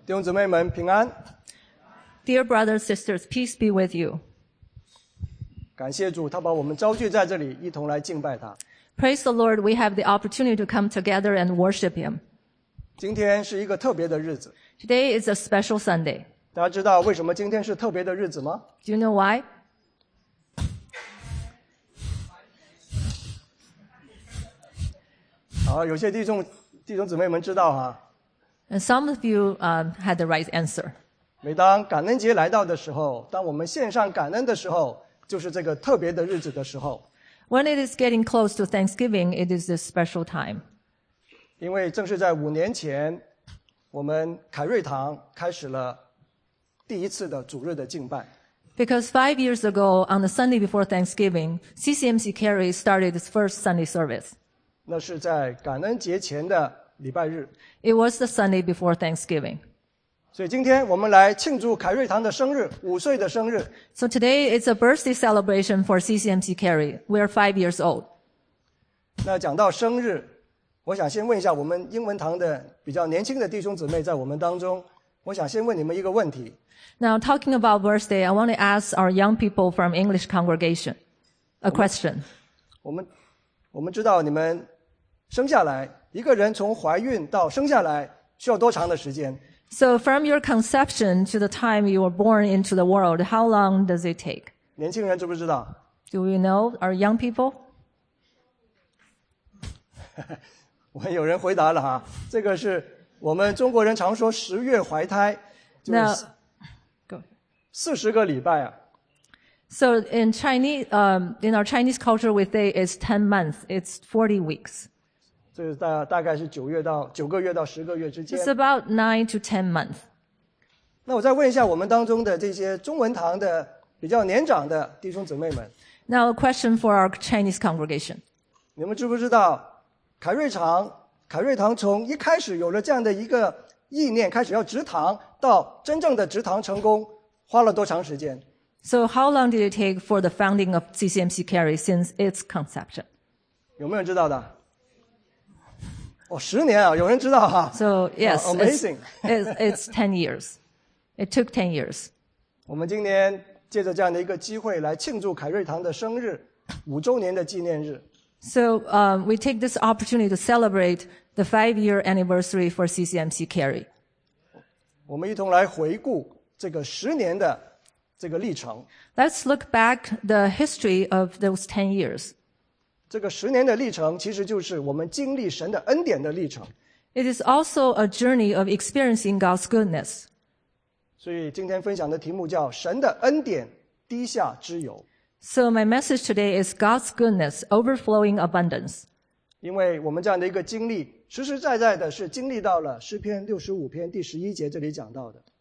弟兄姊妹们平安。 Dear brothers, sisters, peace be with you. 感谢主，他把我们招聚在这里，一同来敬拜他。 Praise the Lord, we have the opportunity to come together and worship Him. 今天是一个特别的日子， Today is a special Sunday. 大家知道为什么今天是特别的日子吗？ Do you know why? 好，有些弟兄姊妹们知道哈， And some of you had the right answer. 每当感恩节来到的时候，当我们献上感恩的时候，就是这个特别的日子的时候。 When it is getting close to Thanksgiving, it is this special time. 因为正是在5年前，我们凯瑞堂开始了第一次的主日的敬拜。 Because 5 years ago, on the Sunday before Thanksgiving, CCMC Cary started its first Sunday service. 那是在感恩节前的礼拜日。 It was the Sunday before Thanksgiving. 所以今天我们来庆祝凯瑞堂的生日，5岁的生日。 So today it's a birthday celebration for CCMC Cary. We are 5 years old. 那讲到生日，我想先问一下我们英文堂的比较年轻的弟兄姊妹在我们当中，我想先问你们一个问题。 Now, talking about birthday, I want to ask our young people from English congregation a question. 我们知道你们生下来，一个人从怀孕到生下来需要多长的时间？ So from your conception to the time you were born into the world, how long does it take? 年轻人知不知道？ Do we know, our young people? 我们有人回答了哈，这个是我们中国人常说10月怀胎，就 Now, 是 go ahead. 40个礼拜啊。 So in Chinese, in our Chinese culture, we say it's 10 months. It's 40 weeks. 这是大概是9个月到10个月之间。 It's about 9 to 10 months. 那我再问一下我们当中的这些中文堂的比较年长的弟兄姊妹们， Now a question for our Chinese congregation. 你们知不知道凯瑞堂从一开始有了这样的一个意念，开始要植堂，到真正的植堂成功，花了多长时间？ So how long did it take for the founding of CCMC Cary since its conception? 有没有人知道的？哦，10年啊，有人知道哈。 So yes, amazing. it's 10 years. It took 10 years. 我们今年借着这样的一个机会来庆祝凯瑞堂的生日5周年的纪念日。 So we take this opportunity to celebrate the 5-year anniversary for CCMC Cary. 我们一同来回顾这个10年的这个历程。 Let's look back the history of those 10 years. 这个10年的历程，其实就是我们经历神的恩典的历程。 It is also a journey of experiencing God's goodness. 所以今天分享的题目叫"神的恩典滴下之有" So my message today is God's goodness, overflowing abundance. 因为我们这样的一个经历，实实在在的是经历到了诗篇65篇第11节这里讲到的。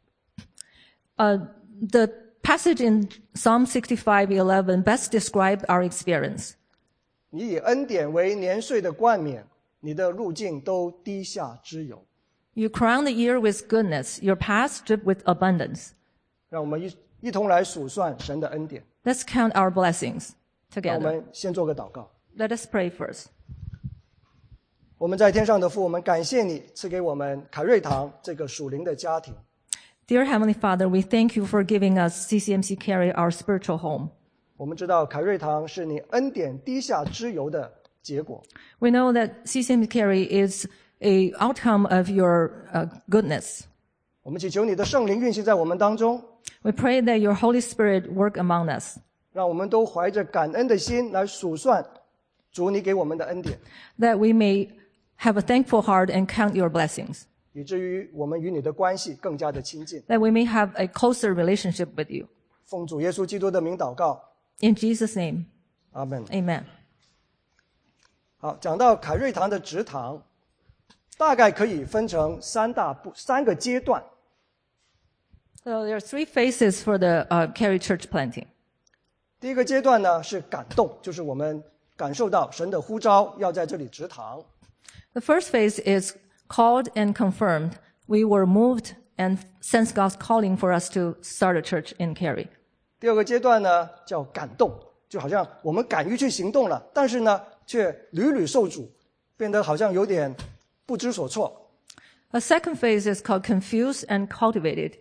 The passage in Psalm 65:11 best describes our experience. 你以恩典为年岁的冠冕，你的路径都滴下之有。 You crown the year with goodness, your paths drip with abundance. 让我们一同来数算神的恩典。 Let's count our blessings 让我 together. 们先做个祷告。 Let us pray first. 我们在天上的父，我们感谢你赐给我们凯瑞堂这个属灵的家庭。 Dear Heavenly Father, we thank you for giving us CCMC Cary, our spiritual home. 我们知道凯瑞堂是你恩典滴下之由的结果。 We know that CCMC Cary is an outcome of your goodness. 我们祈求你的圣灵运行在我们当中， We pray that your Holy Spirit work among us, 让我们都怀着感恩的心来数算主你给我们的恩典， that we may have a thankful heart and count your blessings, 以至于我们与你的关系更加的亲近。 that we may have a closer relationship with you. 奉主耶稣基督的名祷告， In Jesus' name, 阿们。 amen. 好，讲到凯瑞堂的植堂，大概可以分成3个阶段。 So there are 3 phases for the Cary Church planting. 第一个阶段呢是感动，就是我们感受到神的呼召，要在这里植堂。 The first phase is called and confirmed. We were moved and sensed God's calling for us to start a church in Cary. 第二个阶段呢叫感动，就好像我们敢于去行动了，但是呢却屡屡受阻，变得好像有点不知所措。 A second phase is called confused and cultivated.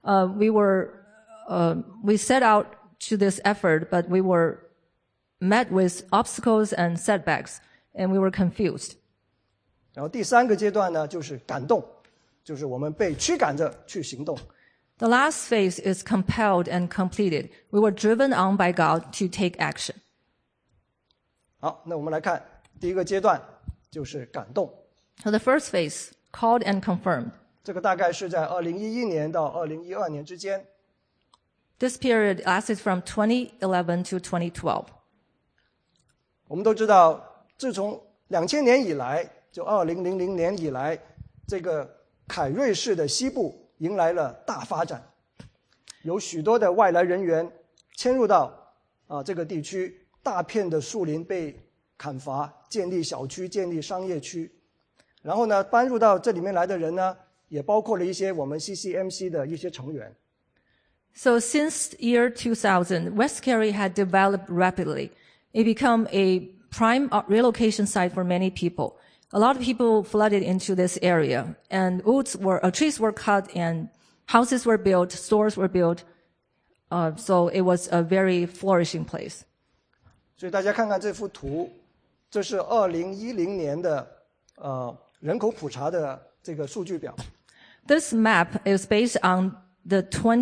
We set out to this effort, but we were met with obstacles and setbacks, and we were confused. 然后第三个阶段呢，就是感动，就是我们被驱赶着去行动。 The last phase is compelled and completed. We were driven on by God to take action. 好，那我们来看第一个阶段，就是感动。 So the first phase, called and confirmed. 这个大概是在2011年到2012年之间。 This period lasted from 2011 to 2012. 我们都知道，自从2000年以来，就2000年以来，这个凯瑞市的西部迎来了大发展，有许多的外来人员迁入到这个地区，大片的树林被砍伐，建立小区，建立商业区。然后呢，搬入到这里面来的人呢，也包括了一些我们 CCMC 的一些成员。 So since year 2000, West Cary had developed rapidly. It became a prime relocation site for many people. A lot of people flooded into this area, and trees were cut, and houses were built, stores were built. So it was a very flourishing place. 所以大家看看这幅图，这是2010年的人口普查的这个数据表。 This map is based on the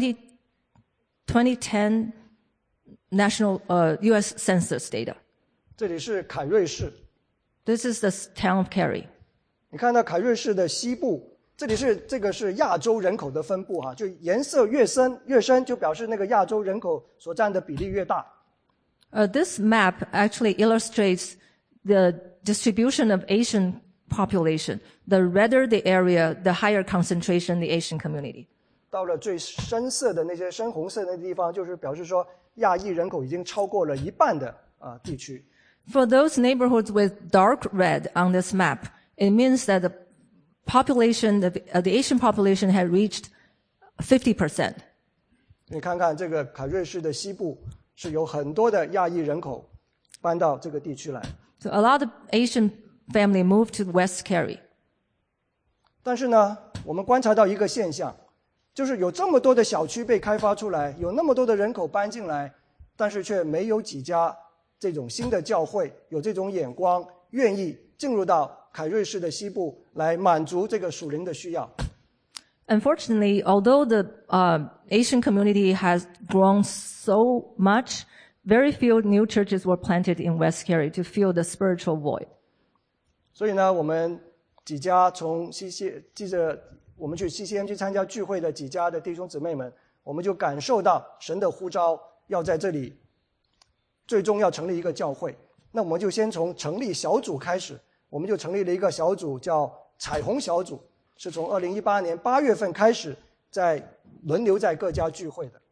2010 national U.S. Census data. 这里是凯瑞市。 This is the town of Cary. 你看到凯瑞市的西部，这个是亚洲人口的分布哈，就颜色越深，就表示那个亚洲人口所占的比例越大。 This map actually illustrates the distribution of Asian population. The redder the area, the higher concentration in the Asian community. 到了最深色的那些深红色的地方，就是表示说亚裔人口已经超过了一半的地区。 For those neighborhoods with dark red on this map, it means that the population, the Asian population had reached 50%. 你看看这个凯瑞市的西部是有很多的亚裔人口搬到这个地区来。 So a lot of Asian family moved to West Cary. 但是呢，我们观察到一个现象，就是有这么多的小区被开发出来，有那么多的人口搬进来，但是却没有几家这种新的教会有这种眼光，愿意进入到凯瑞市的西部来满足这个属灵的需要。 Unfortunately, although the Asian community has grown so much, very few new churches were planted in West Cary to fill the spiritual void. 所以呢，我们几家我们去 CCM 参加聚会的几家的弟兄姊妹们，我们就感受到神的呼召，要在这里最终要成立一个教会。那我们就先从成立小组开始，我们就成立了一个小组，叫彩虹小组，是从2018年8月份开始轮流在各家聚会的。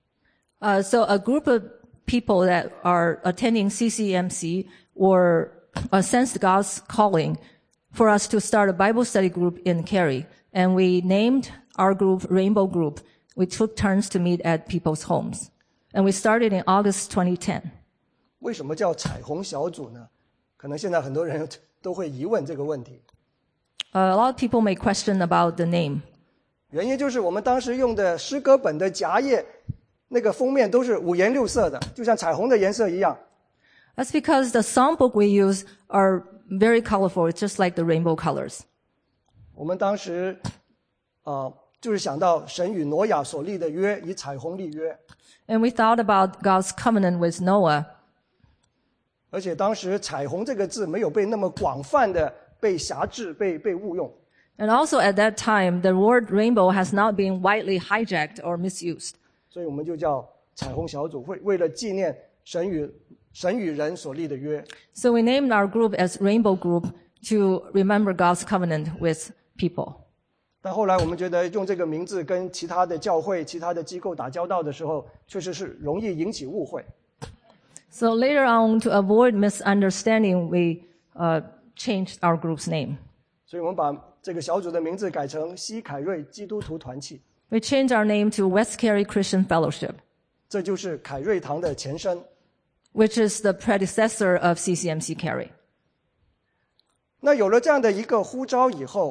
So a group of people that are attending CCMC were sensed God's calling for us to start a Bible study group in Cary, and we named our group Rainbow Group. We took turns to meet at people's homes, and we started in August 2010. 为什么叫彩虹小组呢？可能现在很多人都会疑问这个问题。 A lot of people may question about the name. 原因就是我们当时用的诗歌本的夹页，那个封面都是五颜六色的，就像彩虹的颜色一样。 That's because the songbook we use are very colorful. It's just like the rainbow colors. 我们当时就是想到神与挪亚所立的约，以彩虹立约。 And we thought about God's covenant with Noah. 而且当时彩虹这个字没有被那么广泛的被辖制、被误用。 And also at that time, the word rainbow has not been widely hijacked or misused. 所以我们就叫彩虹小组，为了纪念神与人所立的约。 So we named our group as Rainbow Group to remember God's covenant with people. 但后来我们觉得用这个名字跟其他的教会、其他的机构打交道的时候，确实是容易引起误会。 So later on, to avoid misunderstanding, we changed our group's name. 所以我们把这个小组的名字改成西凯瑞基督徒团契。 We changed our name to West Cary Christian Fellowship, 这就是凯瑞堂的前身。 which is the predecessor of CCMC Cary. 那有了这样的一个呼召以后，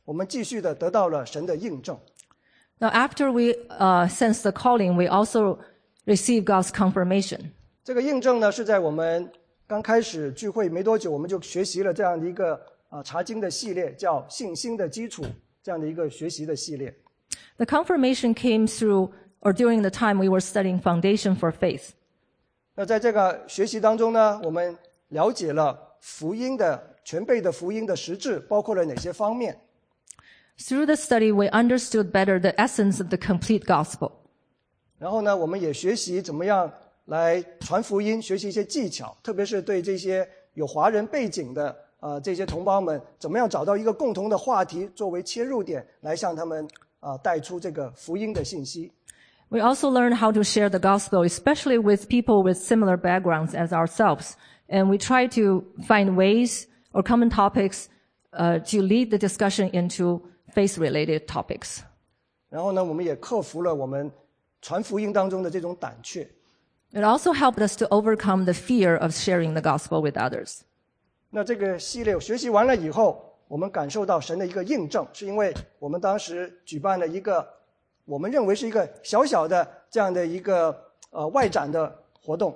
我们继续的得到了神的印证。 Now, after we sensed the calling, we also received God's confirmation. 这个印证呢，是在我们刚开始聚会没多久，我们就学习了这样的一个查经的系列，叫信心的基础，这样的一个学习的系列。 The confirmation came through or during the time we were studying Foundation for Faith. 那在这个学习当中呢，我们了解了福音的全备的福音的实质包括了哪些方面。 Through the study, we understood better the essence of the complete gospel. 然后呢，我们也学习怎么样来传福音，学习一些技巧，特别是对这些有华人背景的这些同胞们，怎么样找到一个共同的话题作为切入点，来向他们带出这个福音的信息。 We also learned how to share the gospel, especially with people with similar backgrounds as ourselves. And we try to find ways or common topics to lead the discussion into faith-related topics. 然后呢，我们也克服了我们传福音当中的这种胆怯。 It also helped us to overcome the fear of sharing the gospel with others. 那这个系列学习完了以后，我们感受到神的一个印证，是因为我们当时举办了一个我们认为是一个小小的这样的一个外展的活动。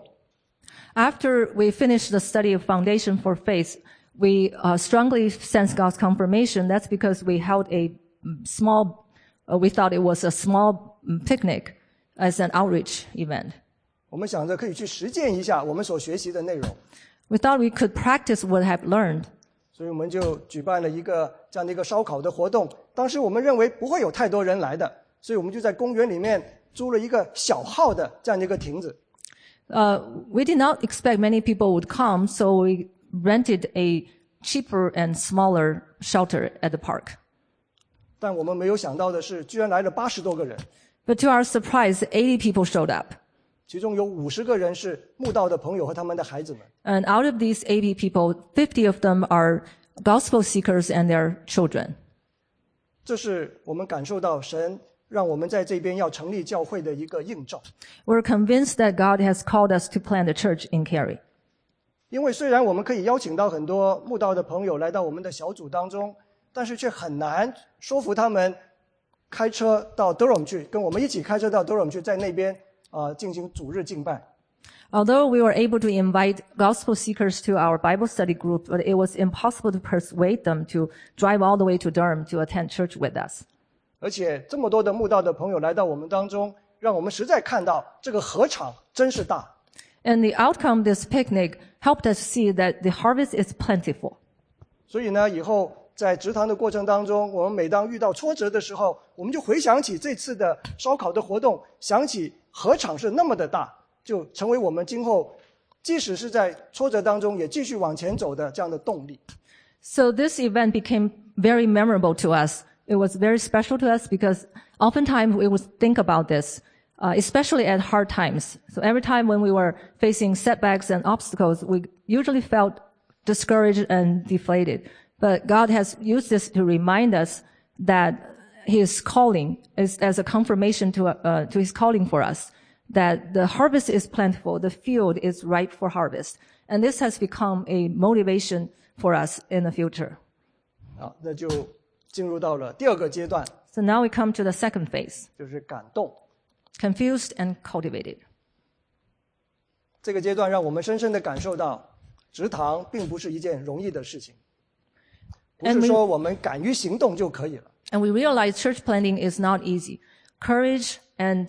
After we finished the study of Foundation for Faith, we strongly sensed God's confirmation. That's because we held a small, we thought it was a small picnic as an outreach event. 我们想着可以去实践一下我们所学习的内容。 We thought we could practice what we have learned. 所以我们就举办了一个这样的一个烧烤的活动。当时我们认为不会有太多人来的，所以我们就在公园里面租了一个小号的这样的一个亭子。 We did not expect many people would come, so we rented a cheaper and smaller shelter at the park. 但我们没有想到的是，居然来了80多个人， But to our surprise, 80 people showed up. 其中有50个人是慕道的朋友和他们的孩子们。 And out of these 80 people, 50 of them are gospel seekers and their children. 这是我们感受到神让我们在这边要成立教会的一个印证。 We're convinced that God has called us to plant a church in Cary. 因为虽然我们可以邀请到很多慕道的朋友来到我们的小组当中，但是却很难说服他们开车到 Durham 去，跟我们一起开车到 Durham 去，在那边进行主日敬拜。 Although we were able to invite gospel seekers to our Bible study group, but it was impossible to persuade them to drive all the way to Durham to attend church with us. 而且这么多的慕道的朋友来到我们当中，让我们实在看到这个禾场真是大。 And the outcome of this picnic helped us see that the harvest is plentiful. 所以呢，以后在植堂的过程当中，我们每当遇到挫折的时候，我们就回想起这次的烧烤的活动，想起禾场是那么的大，就成为我们今后即使是在挫折当中也继续往前走的这样的动力。 So this event became very memorable to us. It was very special to us because oftentimes we would think about this, especially at hard times. So every time when we were facing setbacks and obstacles, we usually felt discouraged and deflated. But God has used this to remind us that His calling is as a confirmation to His calling for us, that the harvest is plentiful, the field is ripe for harvest. And this has become a motivation for us in the future. 好，那就进入到了第二个阶段， So now we come to the second phase, 就是感动。 confused and cultivated. 这个阶段让我们深深地感受到，植堂并不是一件容易的事情，不是说我们敢于行动就可以了。 And we realize church planting is not easy. Courage and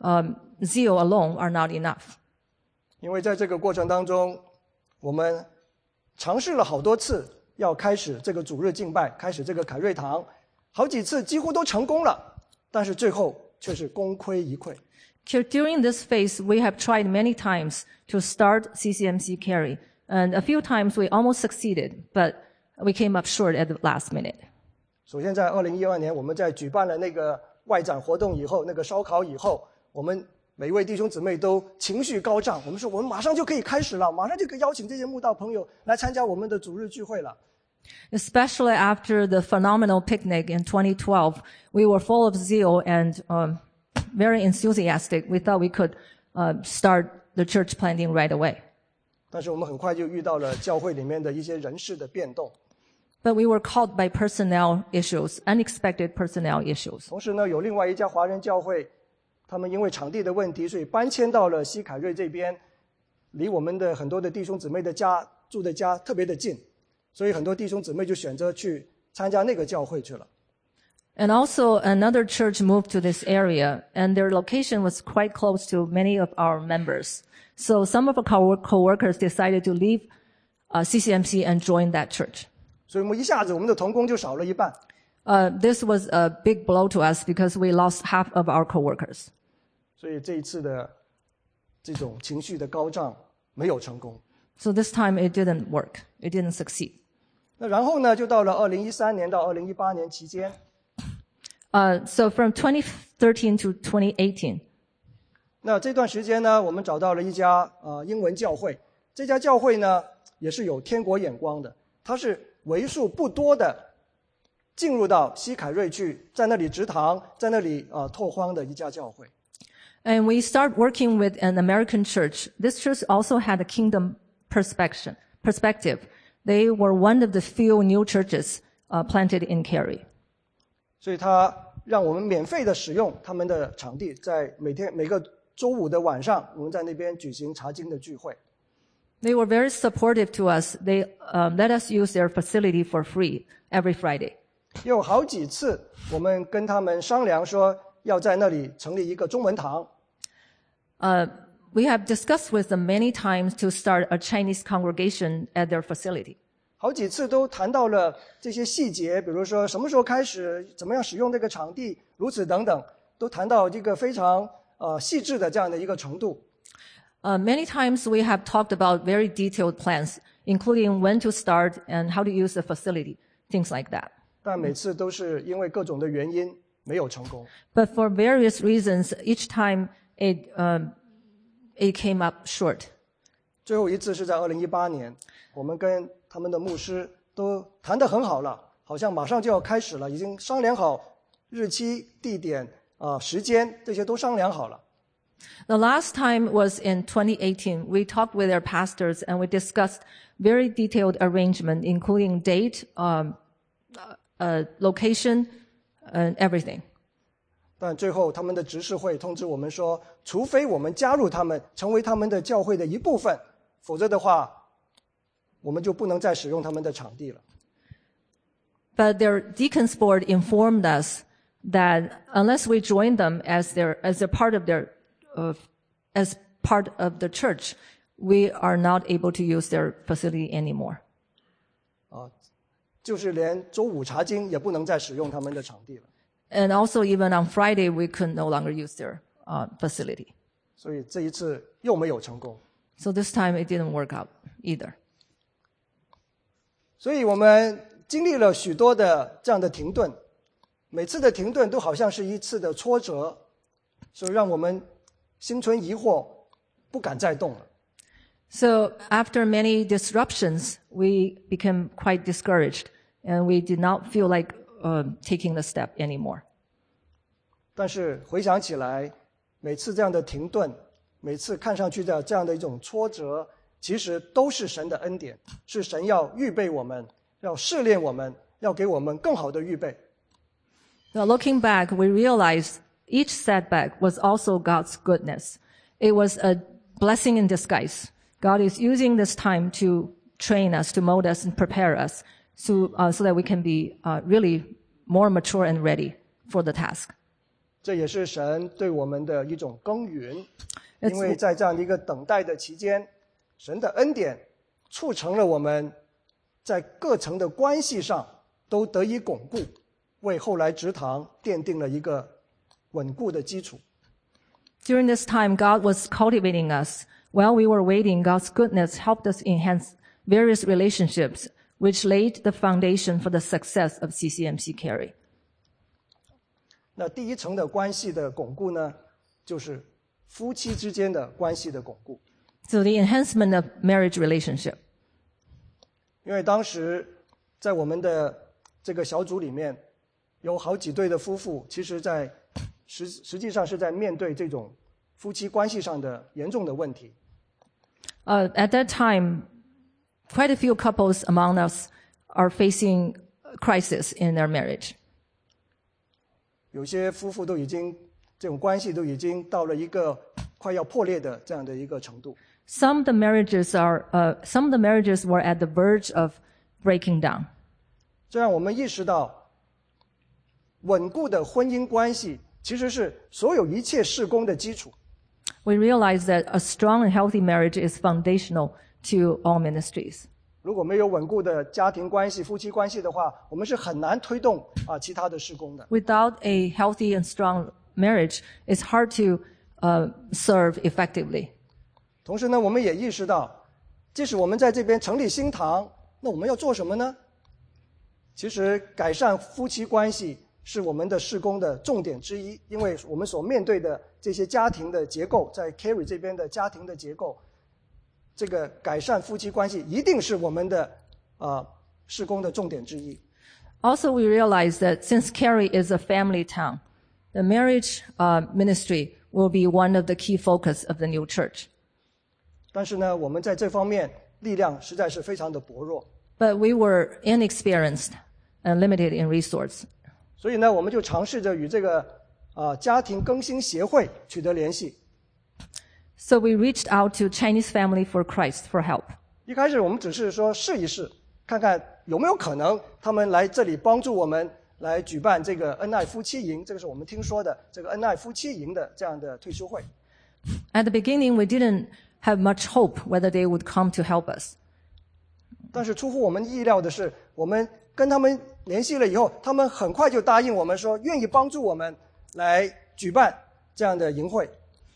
zeal alone are not enough. 因为在这个过程当中，我们尝试了好多次要开始这个主日敬拜，开始这个凯瑞堂，好几次几乎都成功了，但是最后却是功亏一篑。 During this phase, we have tried many times to start CCMC Cary. And a few times we almost succeeded, but we came up short at the last minute. 首先在2012年，我们在举办了那个外展活动以后，那个烧烤以后，我们每一位弟兄姊妹都情绪高涨，我们说我们马上就可以开始了，马上就可以邀请这些慕道朋友来参加我们的主日聚会了。 Especially after the phenomenal picnic in 2012, we were full of zeal and very enthusiastic. We thought we could start the church planting right away. 但是我们很快就遇到了教会里面的一些人事的变动。 But we were caught by personnel issues, unexpected personnel issues. 同时呢，有另外一家华人教会，他们因为场地的问题，所以搬迁到了西凯瑞这边，离我们的很多的弟兄姊妹的家住的家特别的近，所以很多弟兄姊妹就选择去参加那个教会去了。 And also another church moved to this area, and their location was quite close to many of our members. So some of our co-workers decided to leave CCMC and join that church. 所以我们一下子我们的同工就少了一半。 This was a big blow to us because we lost half of our co-workers. 所以这一次的这种情绪的高涨没有成功。 So this time it didn't work. It didn't succeed. 那然后呢，就到了2013年到2018年期间。 So from 2013 to 2018. 那这段时间呢，我们找到了一家英文教会。这家教会呢，也是有天国眼光的，它是为数不多的进入到西凯瑞去，在那里植堂，在那里拓荒的一家教会。 And we start working with an American church. This church also had a kingdom perspective. They were one of the few new churches planted in Cary. 所以他让我们免费的使用他们的场地，在每个周五的晚上，我们在那边举行查经的聚会。 They were very supportive to us. They let us use their facility for free every Friday. 有好几次，我们跟他们商量说，要在那里成立一个中文堂。 We have discussed with them many times to start a Chinese congregation at their facility. 好几次都谈到了这些细节，比如说什么时候开始，怎么样使用这个场地，如此等等，都谈到这个非常细致的这样的一个程度。 Many times we have talked about very detailed plans, including when to start and how to use the facility, things like that. 但每次都是因为各种的原因没有成功。 But for various reasons, each time it came up short. 最后一次是在2018年，我们跟他们的牧师都谈得很好了，好像马上就要开始了，已经商量好日期、地点、时间，这些都商量好了。 The last time was in 2018. We talked with our pastors and we discussed very detailed arrangement, including date, location, and everything. 但最后他们的执事会通知我们说，除非我们加入他们，成为他们的教会的一部分，否则的话，我们就不能再使用他们的场地了。 But their deacons board informed us that unless we join them as a part of their as part of the church, we are not able to use their facility anymore. 就是连周五查经也不能再使用他们的场地了。 And also even on Friday, we could no longer use their facility. 所以这一次又没有成功。 So this time it didn't work out either. 所以我们经历了许多的这样的停顿，每次的停顿都好像是一次的挫折，所以让我们心存疑惑，不敢再动了。 So after many disruptions, we became quite discouraged, and we did not feel like taking the step anymore. 但是回想起来，每次这样的停顿，每次看上去的这样的一种挫折，其实都是神的恩典，是神要预备我们，要试炼我们，要给我们更好的预备。 Now looking back, we realized each setback was also God's goodness. It was a blessing in disguise. God is using this time to train us, to mold us, and prepare us so that we can be really more mature and ready for the task. 这也是神对我们的一种耕耘，因为在这样的一个等待的期间，神的恩典促成了我们在各层的关系上都得以巩固，为后来植堂奠定了一个稳固的基础。 During this time, God was cultivating us. While we were waiting, God's goodness helped us enhance various relationships, which laid the foundation for the success of CCMC Cary. 那第一层的关系的巩固呢，就是夫妻之间的关系的巩固。 So the enhancement of marriage relationship. 因为当时在我们的这个小组里面，有好几对的夫妇，其实在实际上是在面对这种夫妻关系上的严重的问题。 At that time, quite a few couples among us are facing crisis in their marriage. 有些夫妇都已经这种关系都已经到了一个快要破裂的这样的一个程度。 Some of the marriages were at the verge of breaking down. 这让我们意识到，稳固的婚姻关系其实是所有一切事工的基础。 We realize that a strong and healthy marriage is foundational to all ministries. 如果没有稳固的家庭关系、夫妻关系的话，我们是很难推动其他的事工的。 Without a healthy and strong marriage, it's hard to serve effectively. 同时呢，我们也意识到，即使我们在这边成立新堂，那我们要做什么呢？其实改善夫妻关系是我们的事工的重点之一，因为我们所面对的这些家庭的结构，在 Carry 这边的家庭的结构，这个改善夫妻关系一定是我们的事工的重点之一。 Also, we realize that since Carry is a family town, the marriage ministry will be one of the key focus of the new church. 但是呢，我们在这方面力量实在是非常的薄弱。 But we were inexperienced and limited in resource. 所以呢，我们就尝试着与这个家庭更新协会取得联系。 So we reached out to Chinese Family for Christ for help. 一开始我们只是说试一试，看看有没有可能他们来这里帮助我们来举办这个恩爱夫妻营，这个是我们听说的这个恩爱夫妻营的这样的退休会。 At the beginning, we didn't have much hope whether they would come to help us. 但是出乎我们意料的是，我们跟他们联系了以后，他们很快就答应我们说，愿意帮助我们来举办这样的营会。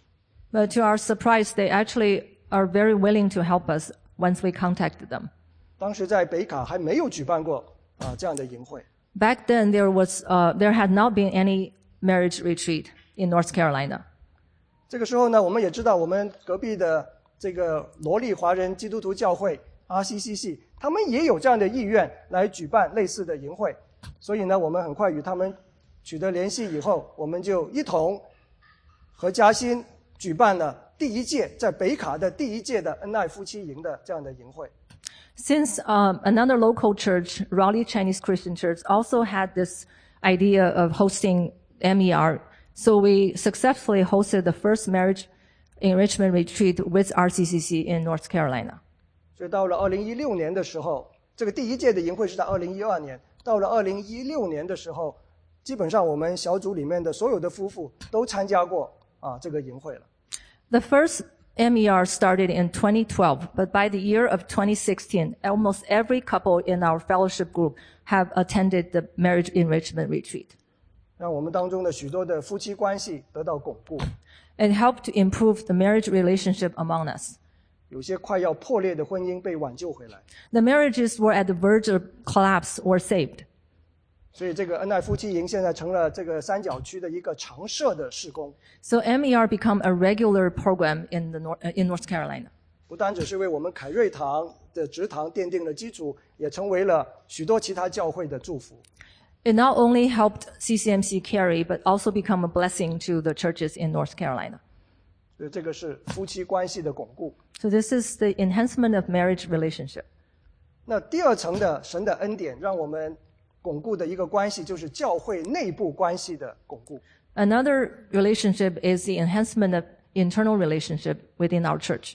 But to our surprise, they actually are very willing to help us once we contacted them. 当时在北卡还没有举办过这样的营会。 Back then, there had not been any marriage retreat in North Carolina. 这个时候呢，我们也知道我们隔壁的这个罗利华人基督徒教会 RCCC， 他们也有这样的意愿来举办类似的营会，所以呢，我们很快与他们取得联系以后，我们就一同和嘉欣举办了在北卡的第一届的恩爱夫妻营的这样的营会。 Since another local church, Raleigh Chinese Christian Church, also had this idea of hosting MER, so we successfully hosted the first marriage enrichment retreat with RCCC in North Carolina. 所以到了2016年的时候，这个第一届的营会是在2012年，到了2016年的时候，基本上我们小组里面的所有的夫妇都参加过这个营会了。 The first MER started in 2012, but by the year of 2016, almost every couple in our fellowship group have attended the marriage enrichment retreat. 让我们当中的许多的夫妻关系得到巩固。 It helped to improve the marriage relationship among us. 有些快要破裂的婚姻被挽救回来。 The marriages were at the verge of collapse or saved. 所以这个恩爱夫妻营现在成了这个三角区的一个常设的事工。 So MER become a regular program in North Carolina. 不单只是为我们凯瑞堂的职堂奠定了基础，也成为了许多其他教会的祝福。 It not only helped CCMC carry, but also become a blessing to the churches in North Carolina. 所以这个是夫妻关系的巩固。 So this is the enhancement of marriage relationship. 那第二层的神的恩典，让我们巩固的一个关系，就是教会内部关系的巩固。 Another relationship is the enhancement of internal relationship within our church.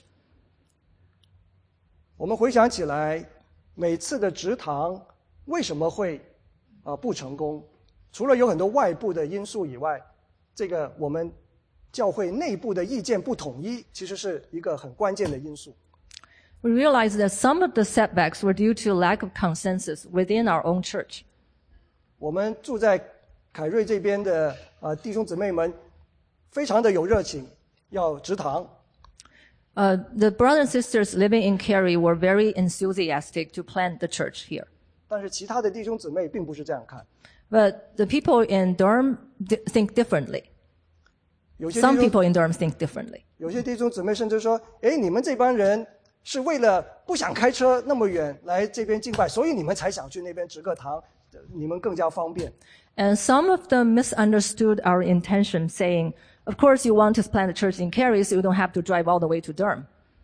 我们回想起来，每次的职堂为什么会不成功？除了有很多外部的因素以外，这个我们教会内部的意见不统一，其实是一个很关键的因素。 We realized that some of the setbacks were due to lack of consensus within our own church. 我们住在凯瑞这边的弟兄姊妹们，非常的有热情，要植堂。 The brothers and sisters living in Cary were very enthusiastic to plant the church here. 但是其他的弟兄姊妹并不是这样看。 But the people in Durham think differently. Some people in Durham think differently. 有些弟兄姊妹甚至说：“哎，你们这帮人是为了不想开车那么远来这边敬拜，所以你们才想去那边植个堂，你们更加方便。” And some of them misunderstood our intention, saying, "Of course, you want to plant a church in Cary, so you don't have to drive all the way to Durham."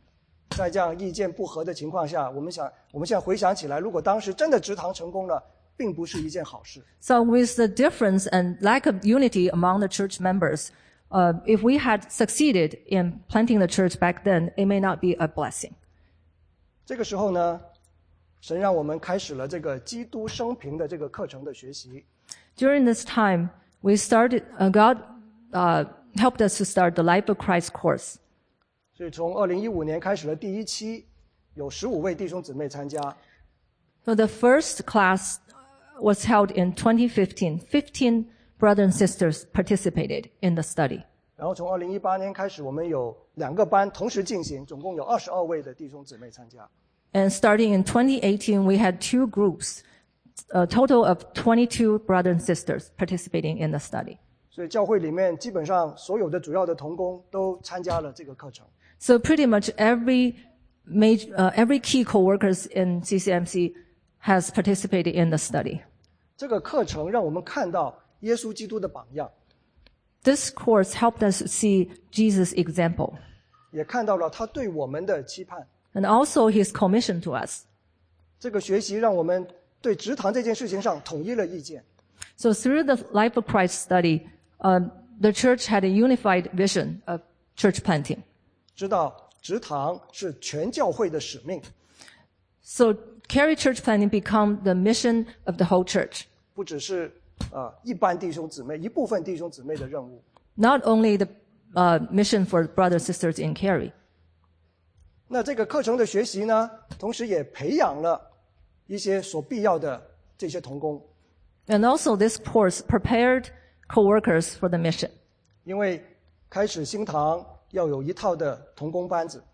在这样意见不合的情况下，我们现在回想起来，如果当时真的植堂成功了，并不是一件好事。 So with the difference and lack of unity among the church members, if we had succeeded in planting the church back then, it may not be a blessing. 这个时候呢，神让我们开始了这个基督生平的这个课程的学习。 During this time, we started, God helped us to start the Life of Christ course. 所以从2015年开始了第一期，有15位弟兄姊妹参加。 So the first class was held in 2015. 15 brothers and sisters participated in the study. 然后从2018年开始，我们有2个班同时进行，总共有22位的弟兄姊妹参加。 And starting in 2018, we had 2 groups, a total of 22 brothers and sisters participating in the study. 所以教会里面基本上所有的主要的同工都参加了这个课程。 So pretty much every key co-workers in CCMC has participated in the study. 这个课程让我们看到耶稣基督的榜样， This course helped us see Jesus' example, 也看到了他对我们的期盼。 and also his commission to us. 这个学习让我们对植堂这件事情上统一了意见。 So through the Life of Christ study, the church had a unified vision of church planting. 知道植堂是全教会的使命， So Carry Church Planting become the mission of the whole church. 不只是一般弟兄姊妹一部分弟兄姊妹的任务。 Not only the mission for brothers and sisters in Carry. 那这个课程的学习呢，同时也培养了一些所必要的这些同工。 And also this course prepared co-workers for the mission. 因为开始新堂要有一套的同工班子，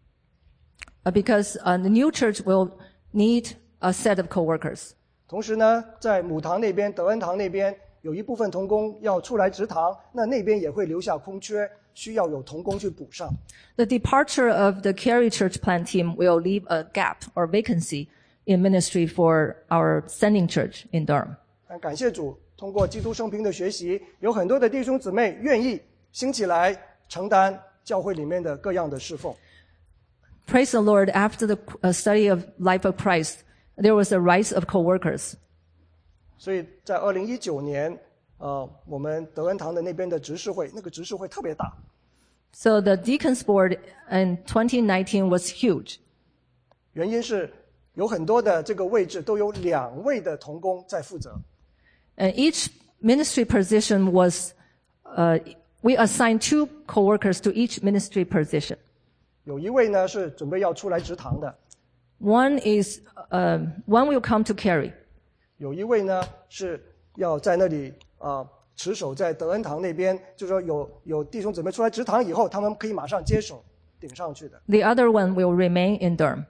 Because the new church will need a set of co-workers. 同时呢，在母堂那边、德恩堂那边有一部分同工要出来植堂，那边也会留下空缺，需要有同工去补上。 The departure of the Carry Church Plant team will leave a gap or vacancy in ministry for our sending church in Durham. 但感谢主，通过基督生平的学习，有很多的弟兄姊妹愿意兴起来承担教会里面的各样的侍奉。 Praise the Lord, after the study of Life of Christ, there was a rise of co-workers. 所以在2019年，我们德恩堂的那边的执事会，那个执事会特别大。 So the deacons board in 2019 was huge. 原因是有很多的这个位置都有2位的同工在负责。 And each ministry position was, we assigned 2 co-workers to each ministry position. 有一位呢是准备要出来植堂的， One will come to Carry. 有一位呢是要在那里持守在德恩堂那边，就是说有弟兄姊妹出来植堂以后，他们可以马上接手顶上去的。 The other one will remain in Durham.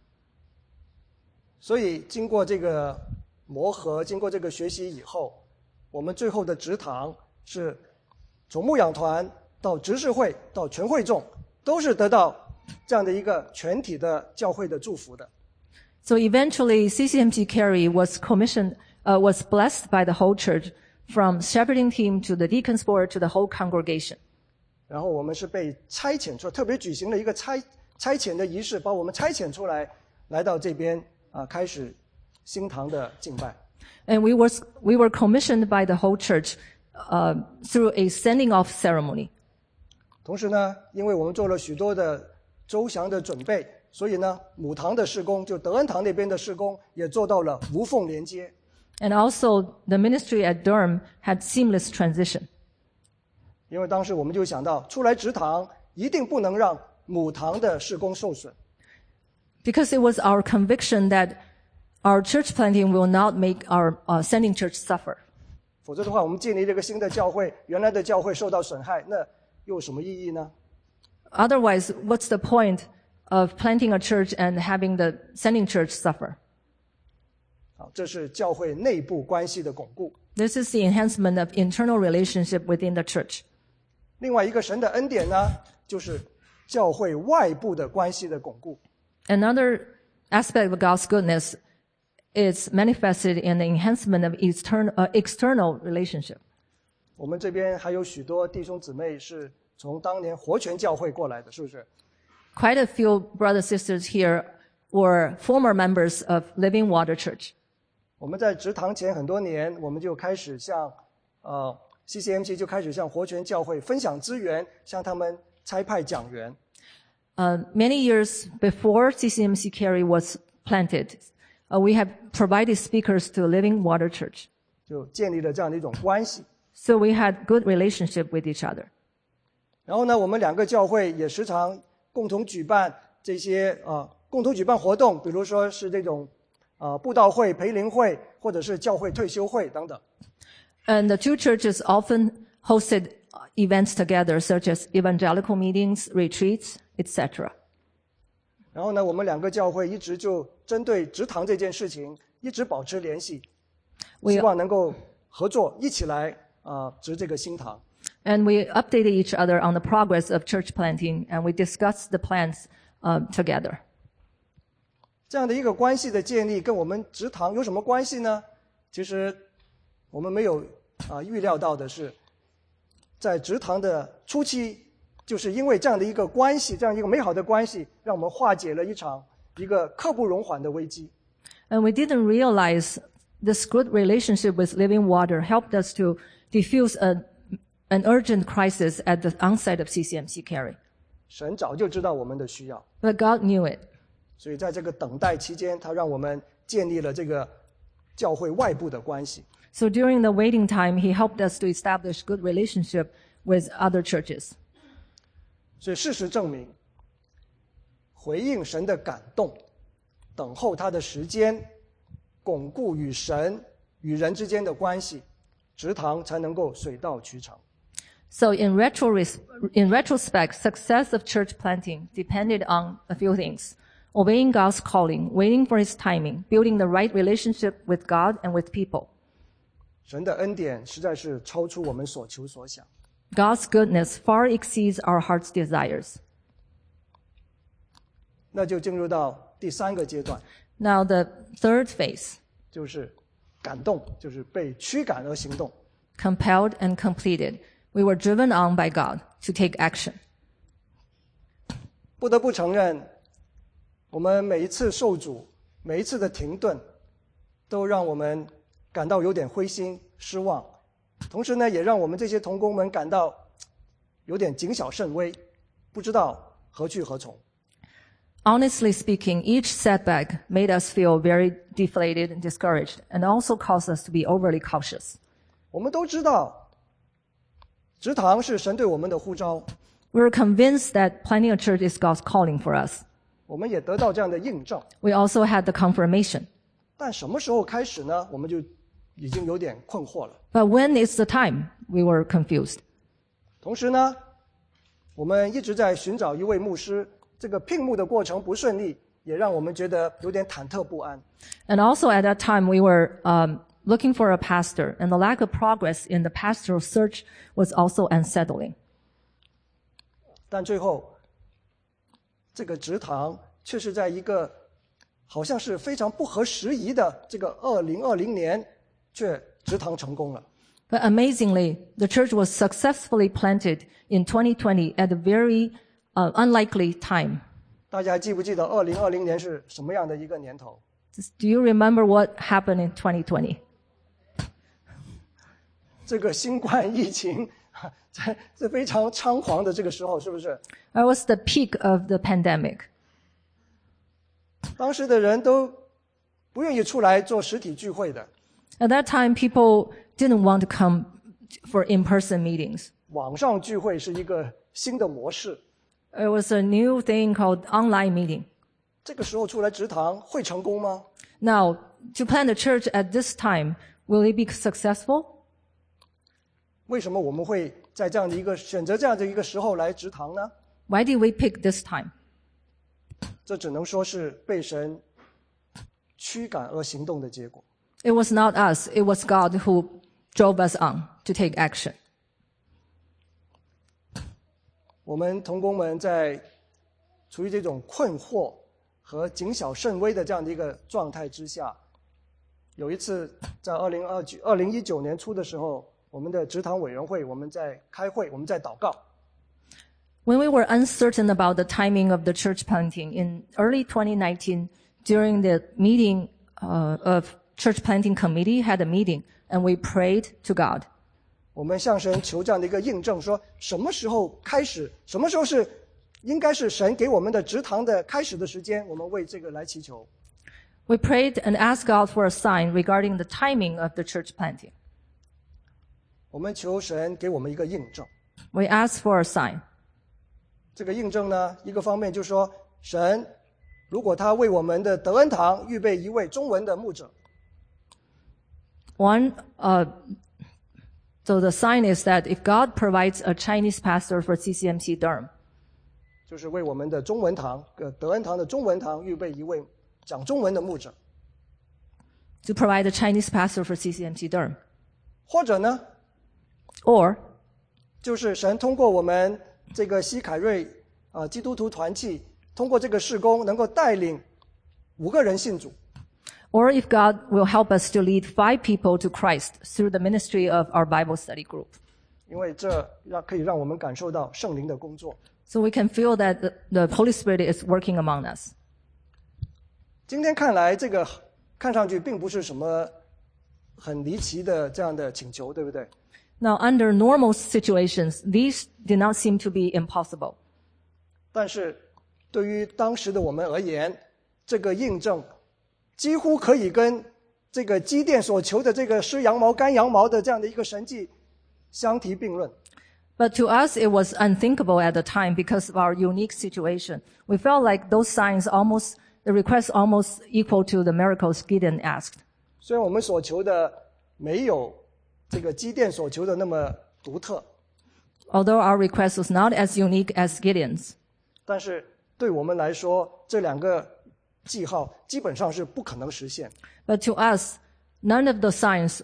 所以经过这个磨合，经过这个学习以后，我们最后的植堂是从牧养团到执事会到全会众，都是得到这样的一个全体的教会的祝福的。 So eventually, CCMC Carry was was blessed by the whole church, from shepherding team to the deacons board to the whole congregation. 然后我们是被差遣出来，特别举行了一个差遣的仪式，把我们差遣出来，来到这边开始新堂的敬拜。 And we were commissioned by the whole church through a sending off ceremony. 同时呢，因为我们做了许多的周详的准备，所以呢，母堂的事工，就德恩堂那边的事工，也做到了无缝连接。 And also, the ministry at Durham had seamless transition. 因为当时我们就想到，出来植堂一定不能让母堂的事工受损。 Because it was our conviction that our church planting will not make our sending church suffer. 否则的话，我们建立这个新的教会，原来的教会受到损害，那又有什么意义呢？ Otherwise, what's the point of planting a church and having the sending church suffer? 好，这是教会内部关系的巩固。 This is the enhancement of internal relationship within the church. 另外一个神的恩典呢，就是教会外部的关系的巩固。 Another aspect of God's goodness is manifested in the enhancement of external relationship. 我们这边还有许多弟兄姊妹是从当年活泉教会过来的，是不是？ Quite a few brothers and sisters here were former members of Living Water Church. 我们在植堂前很多年，我们就开始向CCMC 就开始向活泉教会分享资源，向他们差派讲员。 Many years before CCMC Cary was planted, we have provided speakers to Living Water Church. 就建立了这样的一种关系。 So we had good relationship with each other. 然后呢，我们两个教会也时常共同举办这些共同举办活动，比如说是这种布道会、培灵会，或者是教会退休会等等。 And the two churches often hosted events together, such as evangelical meetings, retreats, etc. 然后呢，我们两个教会一直就针对植堂这件事情一直保持联系，希望能够合作，一起来植这个新堂。 And we updated each other on the progress of church planting, and we discussed the plans together. 这样的一个关系的建立，跟我们植堂有什么关系呢？其实我们没有预料到的是，在植堂的初期，就是因为这样的一个关系，这样一个美好的关系，让我们化解了一个刻不容缓的危机。 And we didn't realize this good relationship with Living Water helped us to diffuse an urgent crisis at the onset of CCMC Cary. 神早就知道我们的需要， But God knew it. 所以在这个等待期间，他让我们建立了这个教会外部的关系。 So during the waiting time, He helped us to establish good relationship with other churches. 所以事实证明，回应神的感动，等候他的时间，巩固与神与人之间的关系，植堂才能够水到渠成。 So in retrospect, success of church planting depended on a few things: obeying God's calling, waiting for His timing, building the right relationship with God and with people. 神的恩典实在是超出我们所求所想。 God's goodness far exceeds our heart's desires. 那就进入到第三个阶段， Now the third phase, 就是感动，就是被驱赶而行动。 compelled and completed. We were driven on by God to take action. 不得不承认，我们每一次受阻，每一次的停顿，都让我们感到有点灰心失望，同时呢，也让我们这些同工们感到有点谨小慎微，不知道何去何从。 Honestly speaking, each setback made us feel very deflated and discouraged, and also caused us to be overly cautious. 我们都知道，植堂是神对我们的呼召， We were convinced that planting a church is God's calling for us. 我们也得到这样的印证。 We also had the confirmation. 但什么时候开始呢？我们就已经有点困惑了。 But when is the time? We were confused. 同时呢，我们一直在寻找一位牧师，这个聘牧的过程不顺利，也让我们觉得有点忐忑不安。 And also at that time, we were looking for a pastor, and the lack of progress in the pastoral search was also unsettling. 但最后，这个植堂却是在一个好像是非常不合时宜的这个2020年，却植堂成功了。 But amazingly, the church was successfully planted in 2020 at a very unlikely time. 大家还记不记得2020年是什么样的一个年头？ Do you remember what happened in 2020? 这个新冠疫情在非常猖狂的这个时候，是不是？ That was the peak of the pandemic. 当时的人都不愿意出来做实体聚会的， At that time, people didn't want to come for in-person meetings. 网上聚会是一个新的模式。 It was a new thing called online meeting. 这个时候出来植堂会成功吗？ Now, to plant a church at this time, will it be successful? 为什么我们会在这样的一个选择这样的一个时候来植堂呢？ Why did we pick this time? 这只能说是被神驱赶而行动的结果。 It was not us. It was God who drove us on to take action. 我们同工们在处于这种困惑和谨小慎微的这样的一个状态之下，有一次在2019年初的时候，我们的植堂委员会我们在开会，我们在祷告。 When we were uncertain about the timing of the church planting in early 2019, during the meeting of church planting committee had a meeting, and we prayed to God. 我们向神求这样的一个印证，说什么时候开始，什么时候是应该是神给我们的植堂的开始的时间，我们为这个来祈求。 We prayed and asked God for a sign regarding the timing of the church planting. 我们求神给我们一个印证。 We asked for a sign. 这个印证呢，一个方面就是说，神如果他为我们的德恩堂预备一位中文的牧者， So the sign is that if God provides a Chinese pastor for CCMC Durham, 就是为我们的中文堂德恩堂的中文堂预备一位讲中文的牧者， to provide a Chinese pastor for CCMC Durham, 或者呢， or 就是神通过我们这个西凯瑞基督徒团契，通过这个事工能够带领5个人信主。 Or if God will help us to lead 5 people to Christ through the ministry of our Bible study group. 因为这可以让我们感受到圣灵的工作。 So we can feel that the Holy Spirit is working among us. 今天看来，这个看上去并不是什么很离奇的这样的请求，对不对？ Now, under normal situations, these did not seem to be impossible. 但是对于当时的我们而言，这个印证几乎可以跟这个基甸所求的这个失羊毛干羊毛的这样的一个神迹相提并论。 But to us, it was unthinkable at the time because of our unique situation. We felt like those signs the requests almost equal to the miracles Gideon asked. 虽然我们所求的没有这个基甸所求的那么独特， Although our request was not as unique as Gideon's, 但是对我们来说，这2个记号基本上是不可能实现。 but to us, none of signs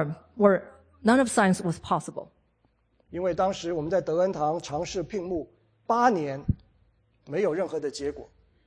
was possible. 因为当时我们在德恩堂尝试聘牧8年，没有任何的结果。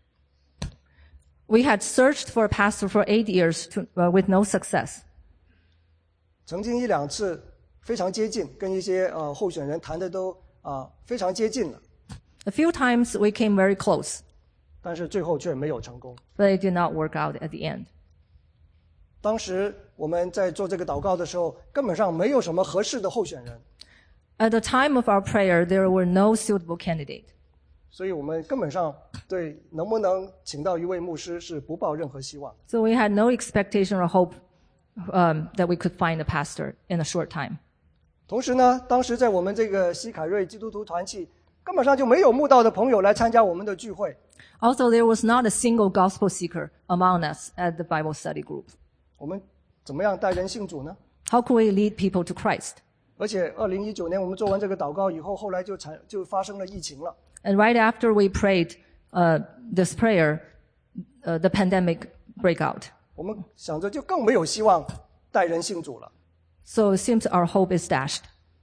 We had searched for a pastor for 8 years with no success. 曾经1、2次非常接近，跟一些候选人谈的都非常接近了， A few times we came very close, 但是最后却没有成功。 but it did not work out at the end. 当时我们在做这个祷告的时候，根本上没有什么合适的候选人， At the time of our prayer, there were no suitable candidate. 所以我们根本上对能不能请到一位牧师是不抱任何希望。 So we had no expectation or hope that we could find a pastor in a short time. 同时呢，当时在我们这个西凯瑞基督徒团契，根本上就没有慕道的朋友来参加我们的聚会。 Also, there was not a single gospel seeker among us at the Bible study group. 我们怎么样带人信主呢？ How could we lead people to Christ? 而且2019年我们做完这个祷告以后，后来就发生了疫情了。 And right after we prayed this prayer, the pandemic break out. 我们想着就更没有希望带人信主了， So it seems our hope is dashed.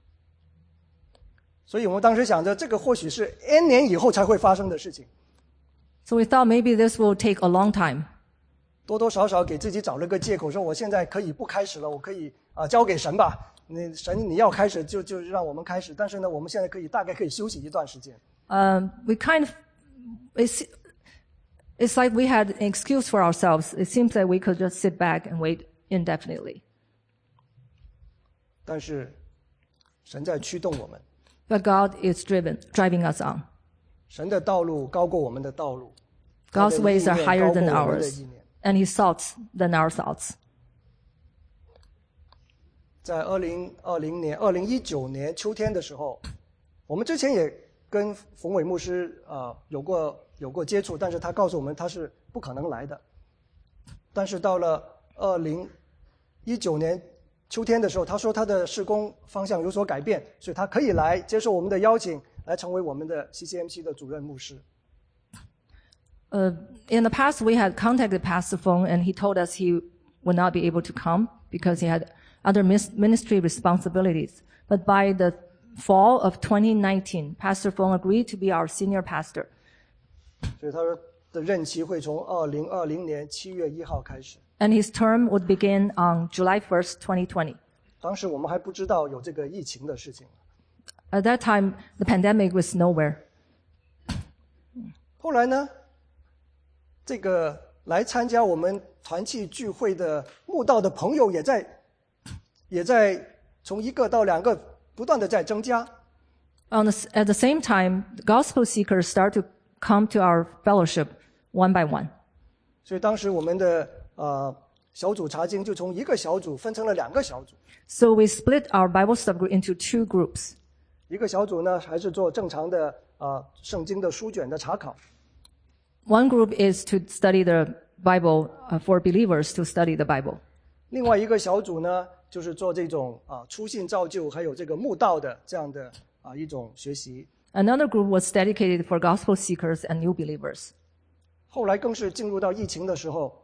所以我们当时想着这个或许是 N 年以后才会发生的事情， So we thought maybe this will take a long time. 多多少少给自己找了个借口，说我现在可以不开始了，我可以交给神吧。神你要开始就让我们开始，但是呢，我们现在大概可以休息一段时间。 We kind of, it's like we had an excuse for ourselves. It seems that we could just sit back and wait indefinitely. 但是神在驱动我们， But God is driving us on. 神的道路高过我们的道路， God's ways are 他的意 higher 念 than 高过我们的 ours, 意念。 and His thoughts than our thoughts. 在2019年秋天的时候，我们之前也跟冯伟牧师有过接触，但是他告诉我们他是不可能来的。但是到了2019年秋天的时候，他说他的事工方向有所改变，所以他可以来接受我们的邀请，来成为我们的 CCMC 的主任牧师。 In the past, we had contacted Pastor Feng, and he told us he would not be able to come because he had other ministry responsibilities. But by the fall of 2019, Pastor Feng agreed to be our senior pastor. 所以他的任期会从2020年7月1号开始。 And his term would begin on July 1st, 2020. 当时我们还不知道有这个疫情的事情。 At that time, the pandemic was nowhere. 后来呢，这个来参加我们团契聚会的慕道的朋友也在从1个到2个不断的在增加。 At the same time, gospel seekers start to come to our fellowship one by one. 所以当时我们的小组查经就从1个小组分成了2个小组。 So we split our Bible study group into 2 groups. 一个小组呢还是做正常的圣经的书卷的查考。 One group is to study the Bible, for believers to study the Bible. 另外一个小组呢就是做这种初信造就还有这个慕道的这样的一种学习。 Another group was dedicated for gospel seekers and new believers. 后来更是进入到疫情的时候，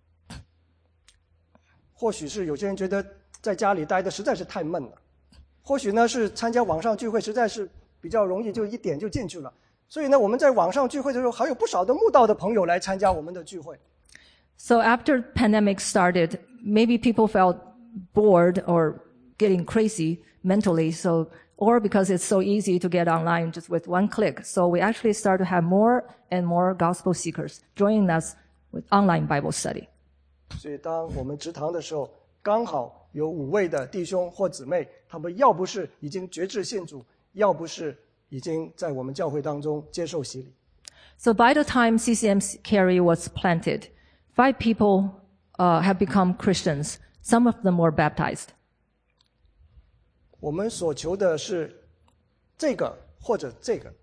或许是有些人觉得在家里待的实在是太闷了，或许呢是参加网上聚会实在是比较容易，就一点就进去了。所以呢，我们在网上聚会的时候，还有不少的慕道的朋友来参加我们的聚会。 So after pandemic started, maybe people felt bored or getting crazy mentally, or because it's so easy to get online just with one click. So we actually start to have more and more gospel seekers joining us with online Bible study. 所以当我们植堂的时候，刚好有5位的弟兄或姊妹，他们要不是已经决志信主，要不是已经在我们教会当中接受洗礼。 So by the time CCM Cary was planted, 5 people have become Christians. Some of them were baptized. 我们所求的是这个或者这个。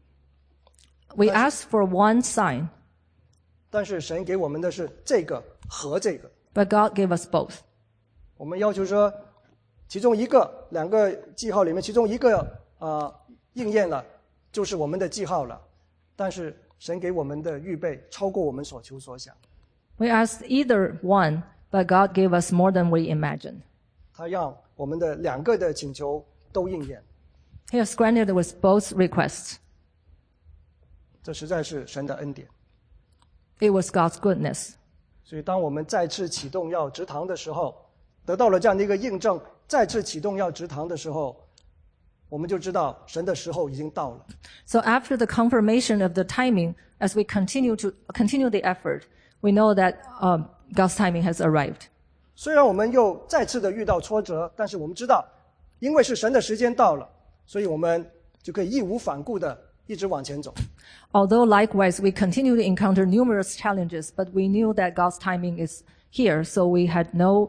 We asked for one sign. 但是神给我们的是这个和这个。 But God gave us both. 我们要求说，其中1个、2个记号里面，其中1个应验了，就是我们的记号了。但是神给我们的预备超过我们所求所想。 We asked either one, but God gave us more than we imagined. 他让我们的2个的请求都应验。 He has granted with both requests. 这实在是神的恩典。 It was God's goodness. 所以当我们再次启动要植堂的时候，得到了这样的一个印证，再次启动要植堂的时候，我们就知道神的时候已经到了。 So after the confirmation of the timing, as we continue the effort, we know that God's timing has arrived. 虽然我们又再次的遇到挫折，但是我们知道，因为是神的时间到了，所以我们就可以义无反顾的一直往前走。 Although likewise we continue to encounter numerous challenges, but we knew that God's timing is here, so we had no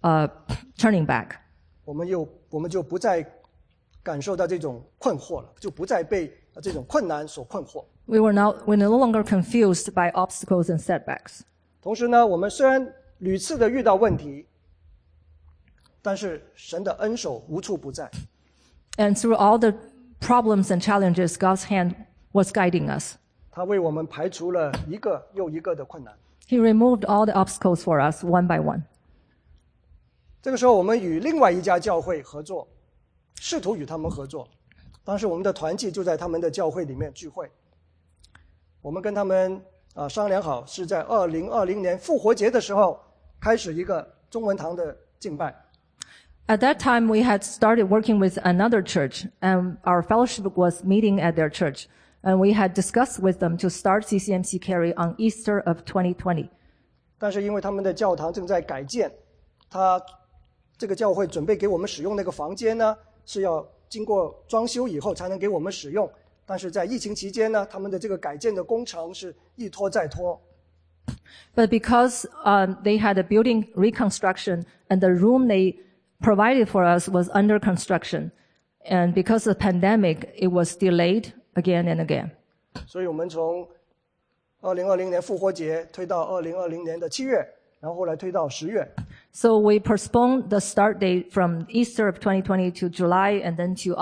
turning back. 我们就不再感受到这种困惑了，就不再被这种困难所困惑。 We're no longer confused by obstacles and setbacks. 同时呢，我们虽然屡次的遇到问题，但是神的恩手无处不在。 And through all the problems and challenges, God's hand was guiding us. 他为我们排除了一个又一个的困难。 He removed all the obstacles for us one by one. 这个时候，我们与另外一家教会合作，试图与他们合作。当时我们的团契就在他们的教会里面聚会。我们跟他们商量好，是在2020年复活节的时候开始一个中文堂的敬拜。 At that time, we had started working with another church, and our fellowship was meeting at their church. And we had discussed with them to start CCMC Cary on Easter of 2020. 但是因为他们的教堂正在改建，这个教会准备给我们使用那个房间呢，是要经过装修以后才能给我们使用。但是在疫情期间呢，他们的这个改建的工程是一拖再拖。 But because they had a building reconstruction and the room they provided for us was under construction, and because of the pandemic, it was delayed again and again. 所以我们从2020年复活节推到2020年的7月，然后后来推到10月。 So we postponed the start date from Easter of 2020 to July and then to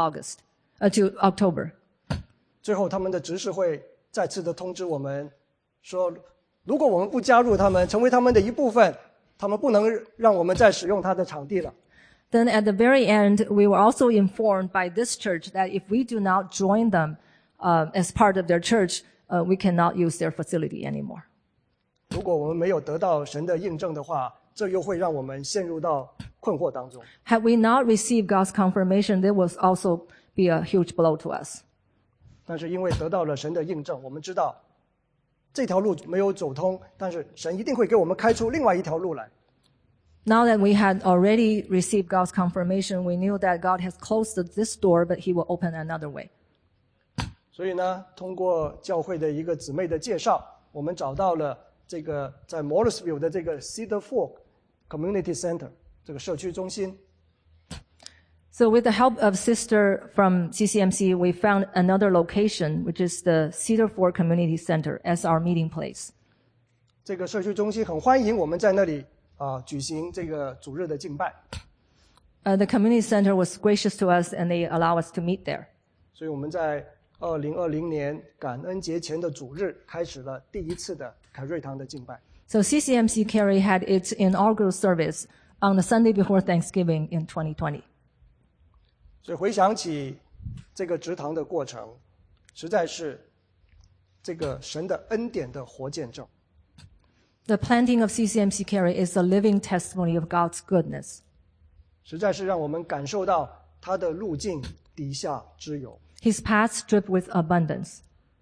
October. 最后他们的执事会再次的通知我们说，如果我们不加入他们，成为他们的一部分，他们不能让我们再使用他的场地了。 Then at the very end, we were also informed by this church that if we do not join them as part of their church, we cannot use their facility anymore. 如果我们没有得到神的印证的话，这又会让我们陷入到困惑当中。 Had we not received God's confirmation, there would also be a huge blow to us. 但是因为得到了神的印证，我们知道这条路没有走通，但是神一定会给我们开出另外一条路来。 Now that we had already received God's confirmation, we knew that God has closed this door, but he will open another way. 所以呢，通过教会的一个姊妹的介绍，我们找到了这个在 Morrisville 的这个 Cedar Fork Community Center 这个社区中心。 So with the help of sister from CCMC, we found another location, which is the Cedar Fork Community Center as our meeting place. 这个社区中心很欢迎我们在那里举行这个主日的敬拜。 The community center was gracious to us, and they allow us to meet there. 所以我们在2020年感恩节前的主日开始了第一次的凯瑞堂的敬拜。 So CCMC Cary had its inaugural service on the Sunday before Thanksgiving in 2020. 所以回想起这个植堂的过程，实在是这个神的恩典的活见证。 The planting of CCMC Cary is a living testimony of God's goodness. 实在是让我们感受到他的路径底下之有。 His paths drip with abundance.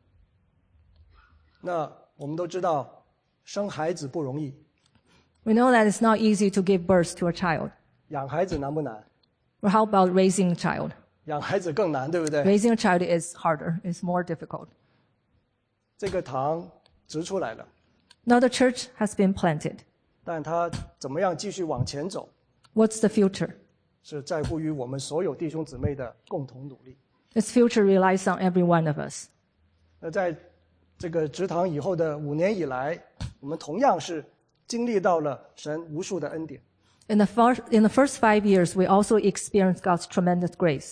那我们都知道，生孩子不容易， We know that it's not easy to give birth to a child. 养孩子难不难？ Or how about raising a child? 养孩子更难，对不对？ Raising a child is harder, it's more difficult. 这个堂植出来了， Now the church has been planted. 但它怎么样继续往前走， What's the future? 是在乎于我们所有弟兄姊妹的共同努力。 Its future relies on every one of us. 那在这个植堂以后的5年以来，我们同样是经历到了神无数的恩典。 In the first 5 years, we also experienced God's tremendous grace.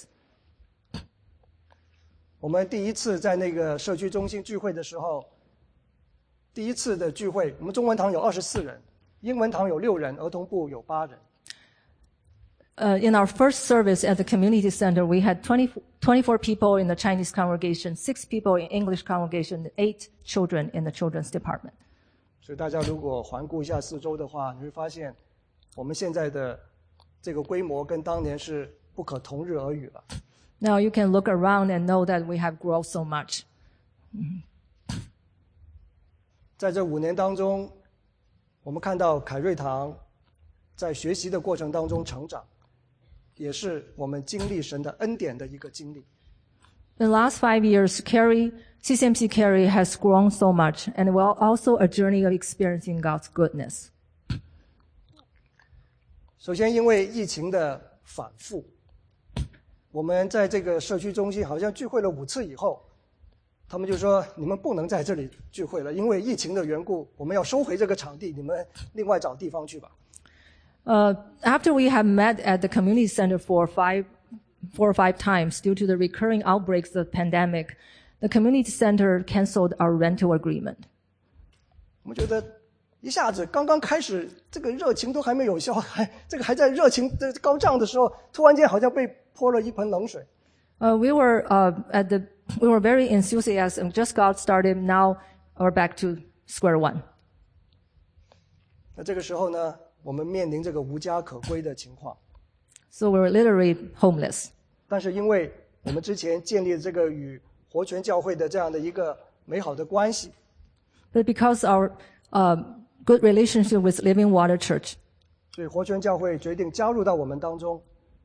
我们第一次在那个社区中心聚会的时候，第一次的聚会，我们中文堂有24人，英文堂有6人，儿童部有8人。 In our first service at the community center, we had 24 people in the Chinese congregation, 6 people in English congregation, 8 children in the children's department. 所以大家如果环顾一下四周的话，你会发现，我们现在的这个规模跟当年是不可同日而语了。 Now you can look around and know that we have grown so much. 在这5年当中，我们看到凯瑞堂在学习的过程当中成长，也是我们经历神的恩典的一个经历。 In the last 5 years, CCMC Cary has grown so much, and also a journey of experiencing God's goodness. 首先，因为疫情的反复，我们在这个社区中心好像聚会了5次以后，他们就说你们不能在这里聚会了，因为疫情的缘故，我们要收回这个场地，你们另外找地方去吧。 After we have met at the community center for 4 or 5 times due to the recurring outbreaks of the pandemic, the community center canceled our rental agreement. 我们觉得一下子刚刚开始，这个热情都还没有消，还在热情的高涨的时候，突然间好像被泼了一盆冷水。 We were very enthusiastic. Just got started. Now we're back to square one. 那这个时候呢，我们面临这个无家可归的情况。 So we were literally homeless. 但是因为我们之前建立这个与活泉教会的这样的一个美好的关系， But because our good relationship with Living Water Church, 所以活泉教会决定加入到我们当中。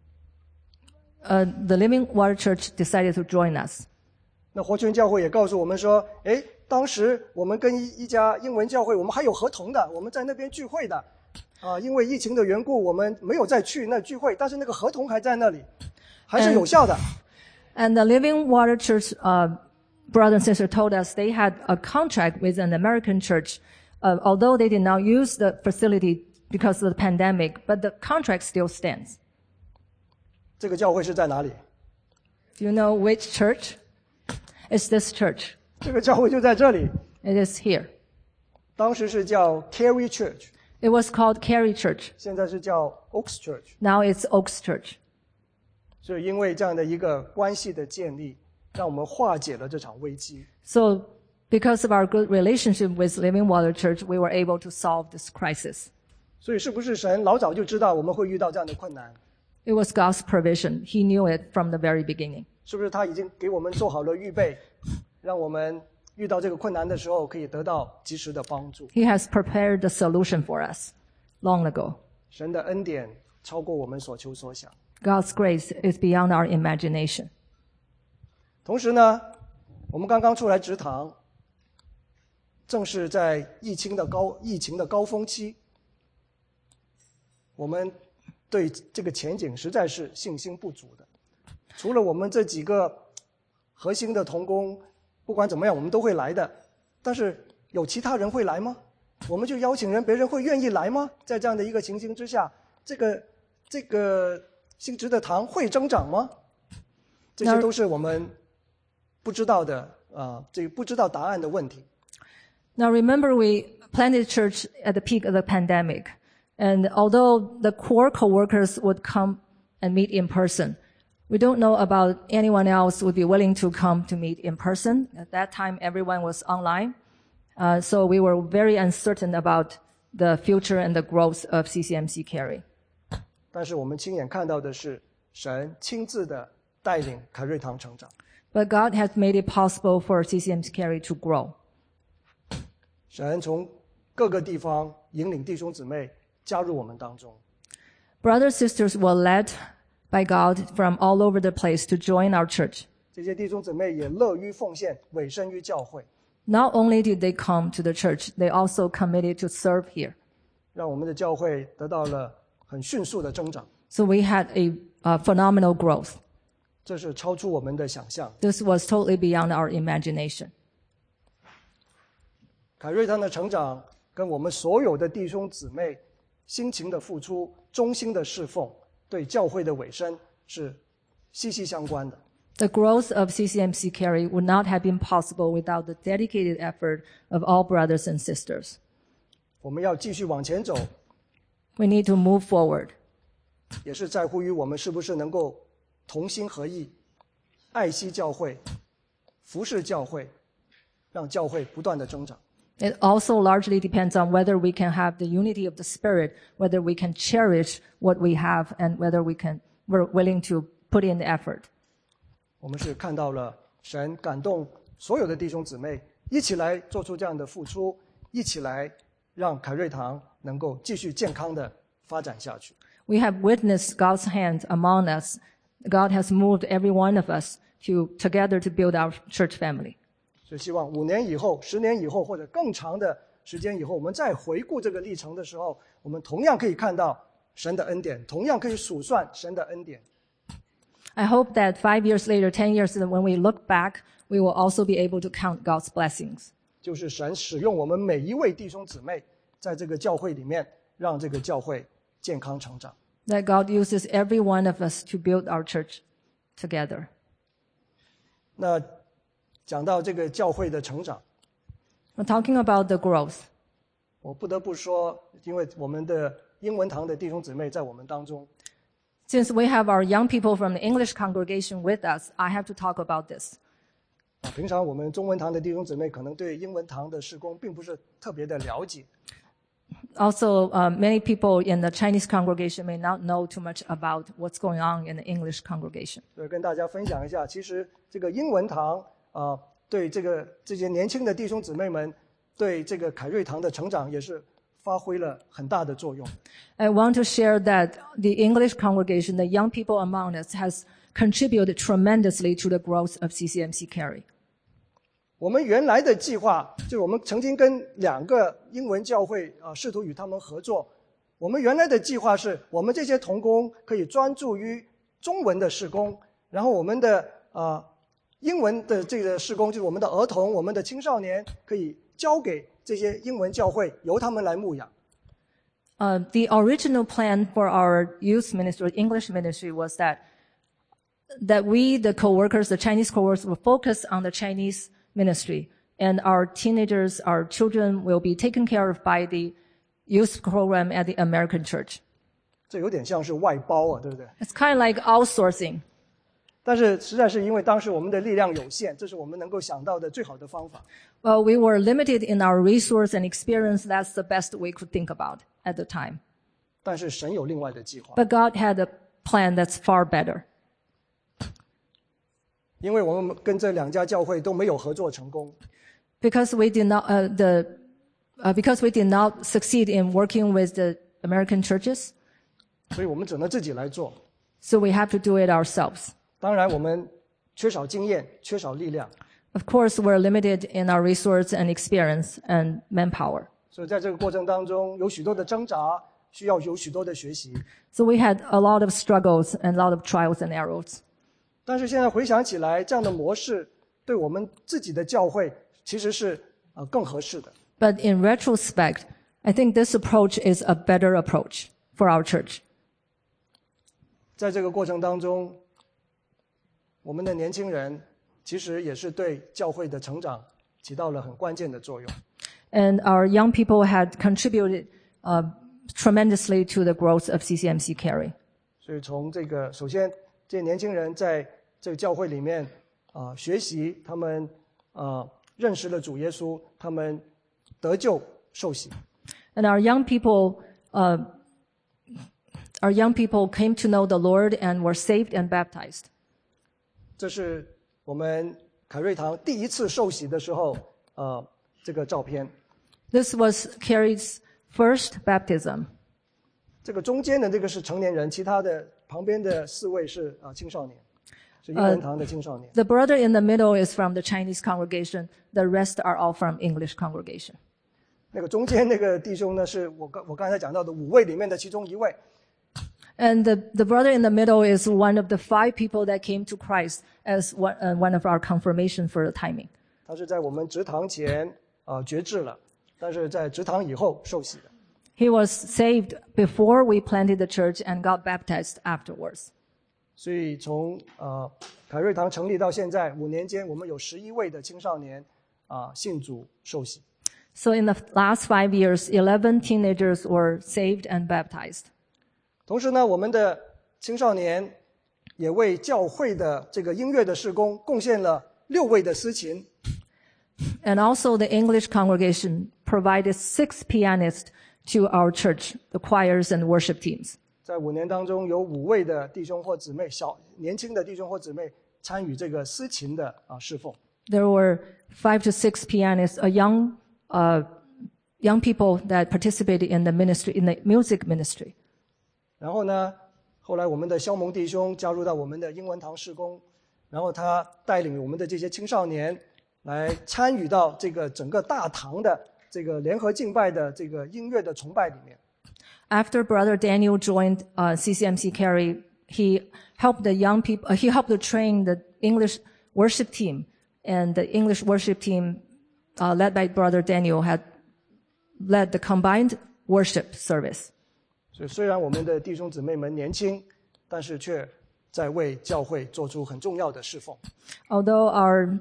the Living Water Church decided to join us. 那活泉教会也告诉我们说，当时我们跟一家英文教会，我们还有合同的，我们在那边聚会的。因为疫情的缘故，我们没有再去那聚会，但是那个合同还在那里，还是有效的。 And the Living Water Church brother and sister told us they had a contract with an American church, although they did not use the facility because of the pandemic, but the contract still stands. 这个教会是在哪里？ Do you know which church? It's this church. 这个教会就在这里。 It is here. 当时是叫 Cary Church。 It was called Cary Church. 现在是叫 Oaks Church。 Now it's Oaks Church. 所以因为这样的一个关系的建立，让我们化解了这场危机。 So because of our good relationship with Living Water Church, we were able to solve this crisis. 所以是不是神老早就知道我们会遇到这样的困难？ It was God's provision. He knew it from the very beginning. 是不是他已经给我们做好了预备，让我们遇到这个困难的时候可以得到及时的帮助。 He has prepared the solution for us long ago. 神的恩典超过我们所求所想。 God's grace is beyond our imagination. 同时呢，我们刚刚出来植堂，正是在疫情的高峰期，我们对这个前景实在是信心不足的。除了我们这几个核心的同工，不管怎么样我们都会来的，但是有其他人会来吗？我们就邀请人，别人会愿意来吗？在这样的一个情形之下，这个新植的堂会增长吗？这些都是我们不知道的这个不知道答案的问题。 Now remember, we planted church at the peak of the pandemic. And although the core co-workers would come and meet in person, we don't know about anyone else would be willing to come to meet in person. At that time, everyone was online. So we were very uncertain about the future and the growth of CCMC Cary. 但是我们亲眼看到的是，神亲自的带领凯瑞堂成长。 But God has made it possible for CCMC Cary to grow. 神从各个地方引领弟兄姊妹加入我们当中。 Brothers and sisters were led by God from all over the place to join our church. 这些弟兄姊妹也乐于奉献，委身于教会， Not only did they come to the church, they also committed to serve here. 让我们的教会得到了很迅速的增长。 So we had a phenomenal growth. 这是超出我们的想象。 This was totally beyond our imagination. 凯瑞堂的成长跟我们所有的弟兄姊妹辛勤的付出、忠心的侍奉、对教会的委身是息息相关的。 The growth of CCMC Cary would not have been possible without the dedicated effort of all brothers and sisters. 我们要继续往前走， We need to move forward. 也是在乎于我们是不是能够同心合意，爱惜教会，服侍教会，让教会不断的增长。 It also largely depends on whether we can have the unity of the Spirit, whether we can cherish what we have, and whether we're willing to put in the effort. 我们是看到了神感动所有的弟兄姊妹，一起来做出这样的付出，一起来让凯瑞堂能够继续健康的发展下去。 We have witnessed God's hand among us. God has moved every one of us together to build our church family. 所以希望5年以后、10年以后，或者更长的时间以后，我们再回顾这个历程的时候，我们同样可以看到神的恩典，同样可以数算神的恩典。 I hope that 5 years later, 10 years later, when we look back, we will also be able to count God's blessings. 就是神使用我们每一位弟兄姊妹，在这个教会里面，让这个教会健康成长。 That God uses every one of us to build our church together. 那讲到这个教会的成长， We're talking about the growth. 我不得不说，因为我们的英文堂的弟兄姊妹在我们当中， Since we have our young people from the English congregation with us, I have to talk about this. 平常我们中文堂的弟兄姊妹可能对英文堂的事工并不是特别的了解。 Also, many people in the Chinese congregation may not know too much about what's going on in the English congregation. 所以跟大家分享一下，其实这个英文堂对这些年轻的弟兄姊妹们，对这个凯瑞堂的成长也是发挥了很大的作用。 I want to share that the English congregation, the young people among us, has contributed tremendously to the growth of CCMC Cary. 我们原来的计划就是我们曾经跟2个英文教会试图与他们合作。我们原来的计划是我们这些同工可以专注于中文的事工，然后我们的英文的这个事工，就是我们的儿童、我们的青少年，可以交给这些英文教会，由他们来牧养。 The original plan for our youth ministry, English ministry, was that we, the co-workers, the Chinese co-workers, will focus on the Chinese ministry, and our teenagers, our children will be taken care of by the youth program at the American church. 这有点像是外包对不对？ It's kind of like outsourcing. 但是实在是因为当时我们的力量有限，这是我们能够想到的最好的方法。 Well, we were limited in our resource and experience. That's the best we could think about at the time. 但是神有另外的计划， But God had a plan that's far better. 因为我们跟这2家教会都没有合作成功， because we did not succeed in working with the American churches, 所以我们只能自己来做。 so we have to do it ourselves. 当然，我们缺少经验，缺少力量， Of course, we're limited in our resource and experience and manpower. 所以在这个过程当中有许多的挣扎，需要有许多的学习。 So we had a lot of struggles and a lot of trials and errors. 但是现在回想起来，这样的模式对我们自己的教会其实是更合适的。 But in retrospect, I think this approach is a better approach for our church. 在这个过程当中，我们的年轻人其实也是对教会的成长起到了很关键的作用。 And our young people had contributed tremendously to the growth of CCMC Cary. 所以从这个，首先这些年轻人在这个教会里面学习，他们认识了主耶稣，他们得救受洗。 And our young people came to know the Lord and were saved and baptized. 这是我们凯瑞堂第一次受洗的时候，这个照片。 This was Cary's first baptism. 这个中间的这个是成年人，其他的旁边的4位是青少年，是英文堂的青少年。 The brother in the middle is from the Chinese congregation. The rest are all from English congregation. 那个中间那个弟兄呢，是我刚才讲到的5位里面的其中1位。 And the brother in the middle is one of the 5 people that came to Christ as one of our confirmation for the timing. 他是在我们植堂前决志了，但是在植堂以后受洗的。 He was saved before we planted the church and got baptized afterwards. 所以从凯瑞堂成立到现在5年间，我们有11位的青少年信主受洗。 So in the last 5 years, 11 teenagers were saved and baptized. 同时呢，我们的青少年也为教会的这个音乐的事工贡献了6位的司琴。 And also the English congregation provided 6 pianists to our church, the choirs and worship teams. 在5年当中，有5位的弟兄或姊妹，年轻的弟兄或姊妹参与这个司琴的侍奉。 There were 5 to 6 pianists, young people that participated in the ministry, in the music ministry. 然后呢，后来我们的肖蒙弟兄加入到我们的英文堂事工，然后他带领我们的这些青少年来参与到这个整个大堂的这个联合敬拜的这个音乐的崇拜里面。 After Brother Daniel joined CCMC Cary, he helped the young people. He helped to train the English worship team, and the English worship team, led by Brother Daniel, had led the combined worship service. 所以虽然我们的弟兄姊妹们年轻，但是却在为教会做出很重要的侍奉。 Although our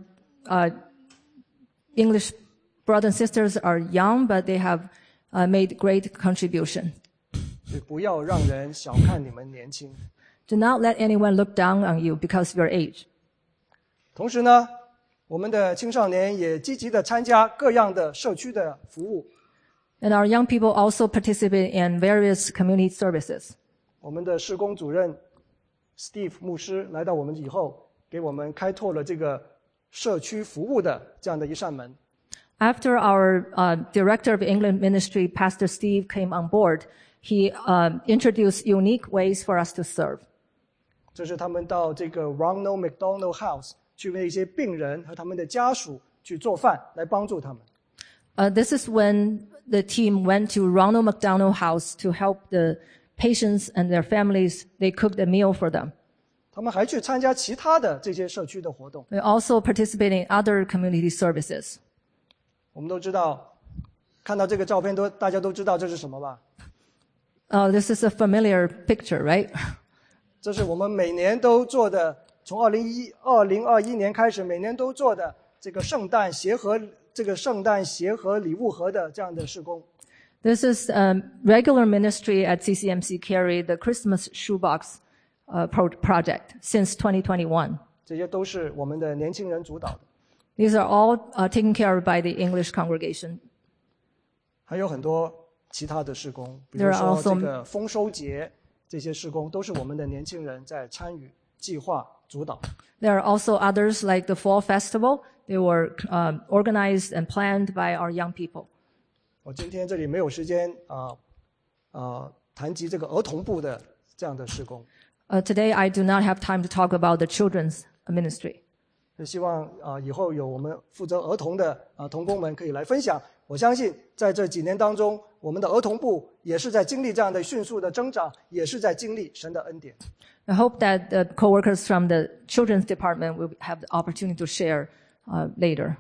English brothers and sisters are young, but they have made great contribution. 所以不要让人小看你们年轻。 Do not let anyone look down on you because of your age. 同时呢，我们的青少年也积极的参加各样的社区的服务。 And our young people also participate in various community services. 我们的事工主任 Steve 牧师来到我们以后，给我们开拓了这个社区服务的这样的一扇门。 After our director of England ministry, Pastor Steve, came on board, he introduced unique ways for us to serve. 这是他们到这个 Ronald McDonald House 去为一些病人和他们的家属去做饭，来帮助他们。 This is when the team went to Ronald McDonald House to help the patients and their families. They cooked a meal for them. 他们还去参加其他的这些社区的活动。 We also participate in other community services. 我们都知道，看到这个照片大家都知道这是什么吧？ This is a familiar picture, right? 这是我们每年都做的，从2021年开始，每年都做的这个圣诞鞋盒礼物盒的这样的事工。 This is regular ministry at CCMC Cary, the Christmas shoebox project since 2021. 这些都是我们的年轻人主导的。 These are all taken care of by the English congregation. 还有很多其他的事工，比如 There are 说 also 这个丰收节，这些事工都是我们的年轻人在参与、计划、主导。 There are also others like the Fall Festival. They were organized and planned by our young people. 我今天这里没有时间谈及这个儿童部的这样的事工。 Today, I do not have time to talk about the children's ministry. 希望以后有我们负责儿童的同工们可以来分享。我相信在这几年当中，我们的儿童部也是在经历这样的迅速的增长，也是在经历神的恩典。 I hope that the co-workers from the children's department will have the opportunity to share later.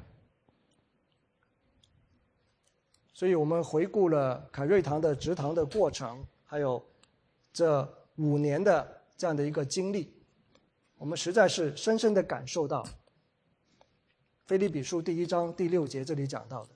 所以我们回顾了凯瑞堂的植堂的过程，还有这5年的这样的一个经历，我们实在是深深的感受到腓立比书1章第6节这里讲到的。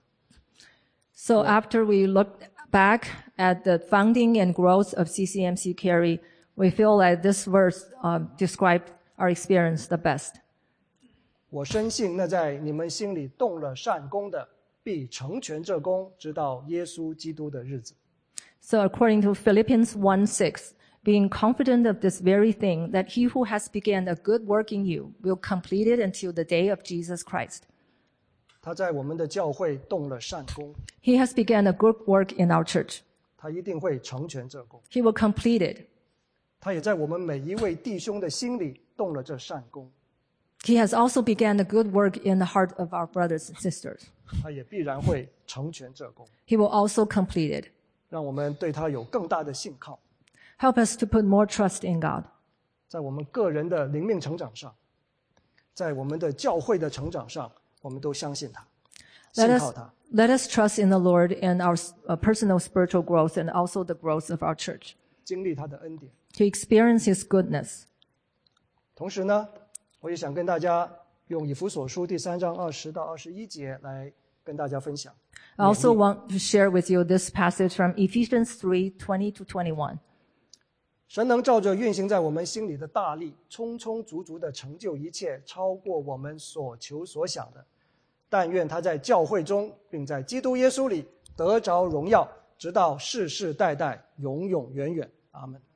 So after we look back at the founding and growth of CCMC Cary, we feel like this verse described our experience the best. 我深信那在你们心里动了善工的，必成全这工，直到耶稣基督的日子。 So according to Philippians 1:6, being confident of this very thing, that he who has begun a good work in you will complete it until the day of Jesus Christ. 他在我们的教会动了善工， He has begun a good work in our church. 他一定会成全这工。 He will complete it. 他也在我们每一位弟兄的心里动了这善工， He has also begun a good work in the heart of our brothers and sisters. 他也必然会成全这工， He will also complete it. 让我们对他有更大的信靠， Help us to put more trust in God. 在我们个人的灵命成长上，在我们的教会的成长上，我们都相信他， 信靠他。 Let us trust in the Lord in our personal spiritual growth and also the growth of our church, 经历他的恩典。 to experience His goodness. 同时呢，我也想跟大家用以弗所书第3章20到21节来跟大家分享。 I also want to share with you this passage from Ephesians 3:20 to 21. 神能照着运行在我们心里的大力，充充足足的成就一切，超过我们所求所想的。但愿他在教会中，并在基督耶稣里得着荣耀，直到世世代代，永永远远。阿们。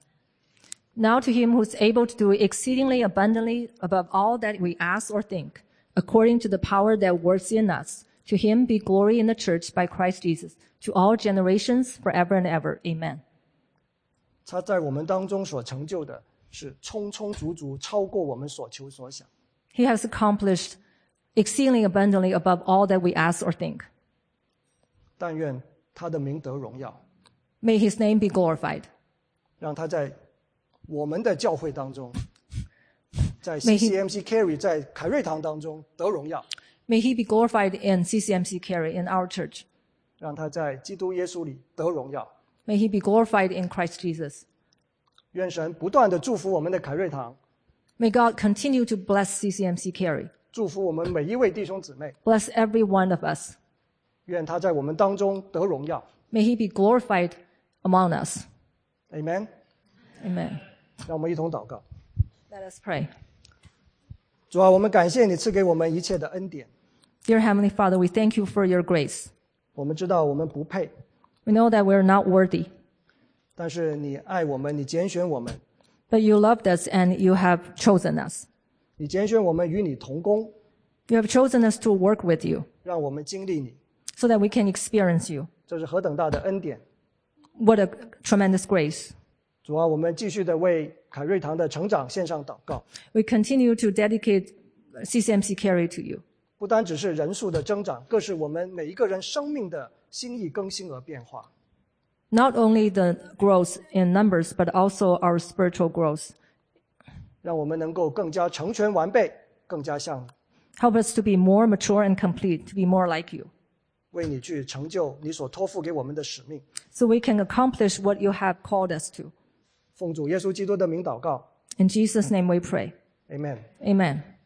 Now to him who is able to do exceedingly abundantly above all that we ask or think, according to the power that works in us, to him be glory in the church by Christ Jesus, to all generations, forever and ever. Amen. 他在我们当中所成就的是充充足足，超过我们所求所想。 He has accomplished exceedingly abundantly above all that we ask or think. 但愿他的名得荣耀， May his name be glorified. 让他在我们的教会当中，在 May he- CCMC Cary 在凯瑞堂当中得荣耀， May he be glorified in CCMC Cary, in our church. 让他在基督耶稣里得荣耀。 May he be glorified in Christ Jesus. 愿神不断的祝福我们的凯瑞堂， May God continue to bless CCMC Cary. 祝福我们每一位弟兄姊妹。 Bless every one of us. 愿他在我们当中得荣耀。 May he be glorified among us. Amen。 Amen. 让我们一同祷告。 Let us pray. 主啊，我们感谢你赐给我们一切的恩典。 Dear Heavenly Father, we thank you for your grace. 我们知道我们不配， We know that we're not worthy, 但是你爱我们，你拣选我们， but you loved us and you have chosen us. 你拣选我们与你同工， You have chosen us to work with you 让我们经历你， so that we can experience you. 这是何等大的恩典！ What a tremendous grace. 主啊，我们继续的为凯瑞堂的成长献上祷告， We continue to dedicate CCMC Cary to you. 不单只是人数的增长，更是我们每一个人生命的心意更新而变化。 Not only the growth in numbers, but also our spiritual growth. 让我们能够更加成全完备，更加像你， Help us to be more mature and complete, to be more like you, 为你去成就你所托付给我们的使命。 so we can accomplish what you have called us to. 奉主耶稣基督的名祷告 In Jesus' name we pray. ，Amen。 Amen.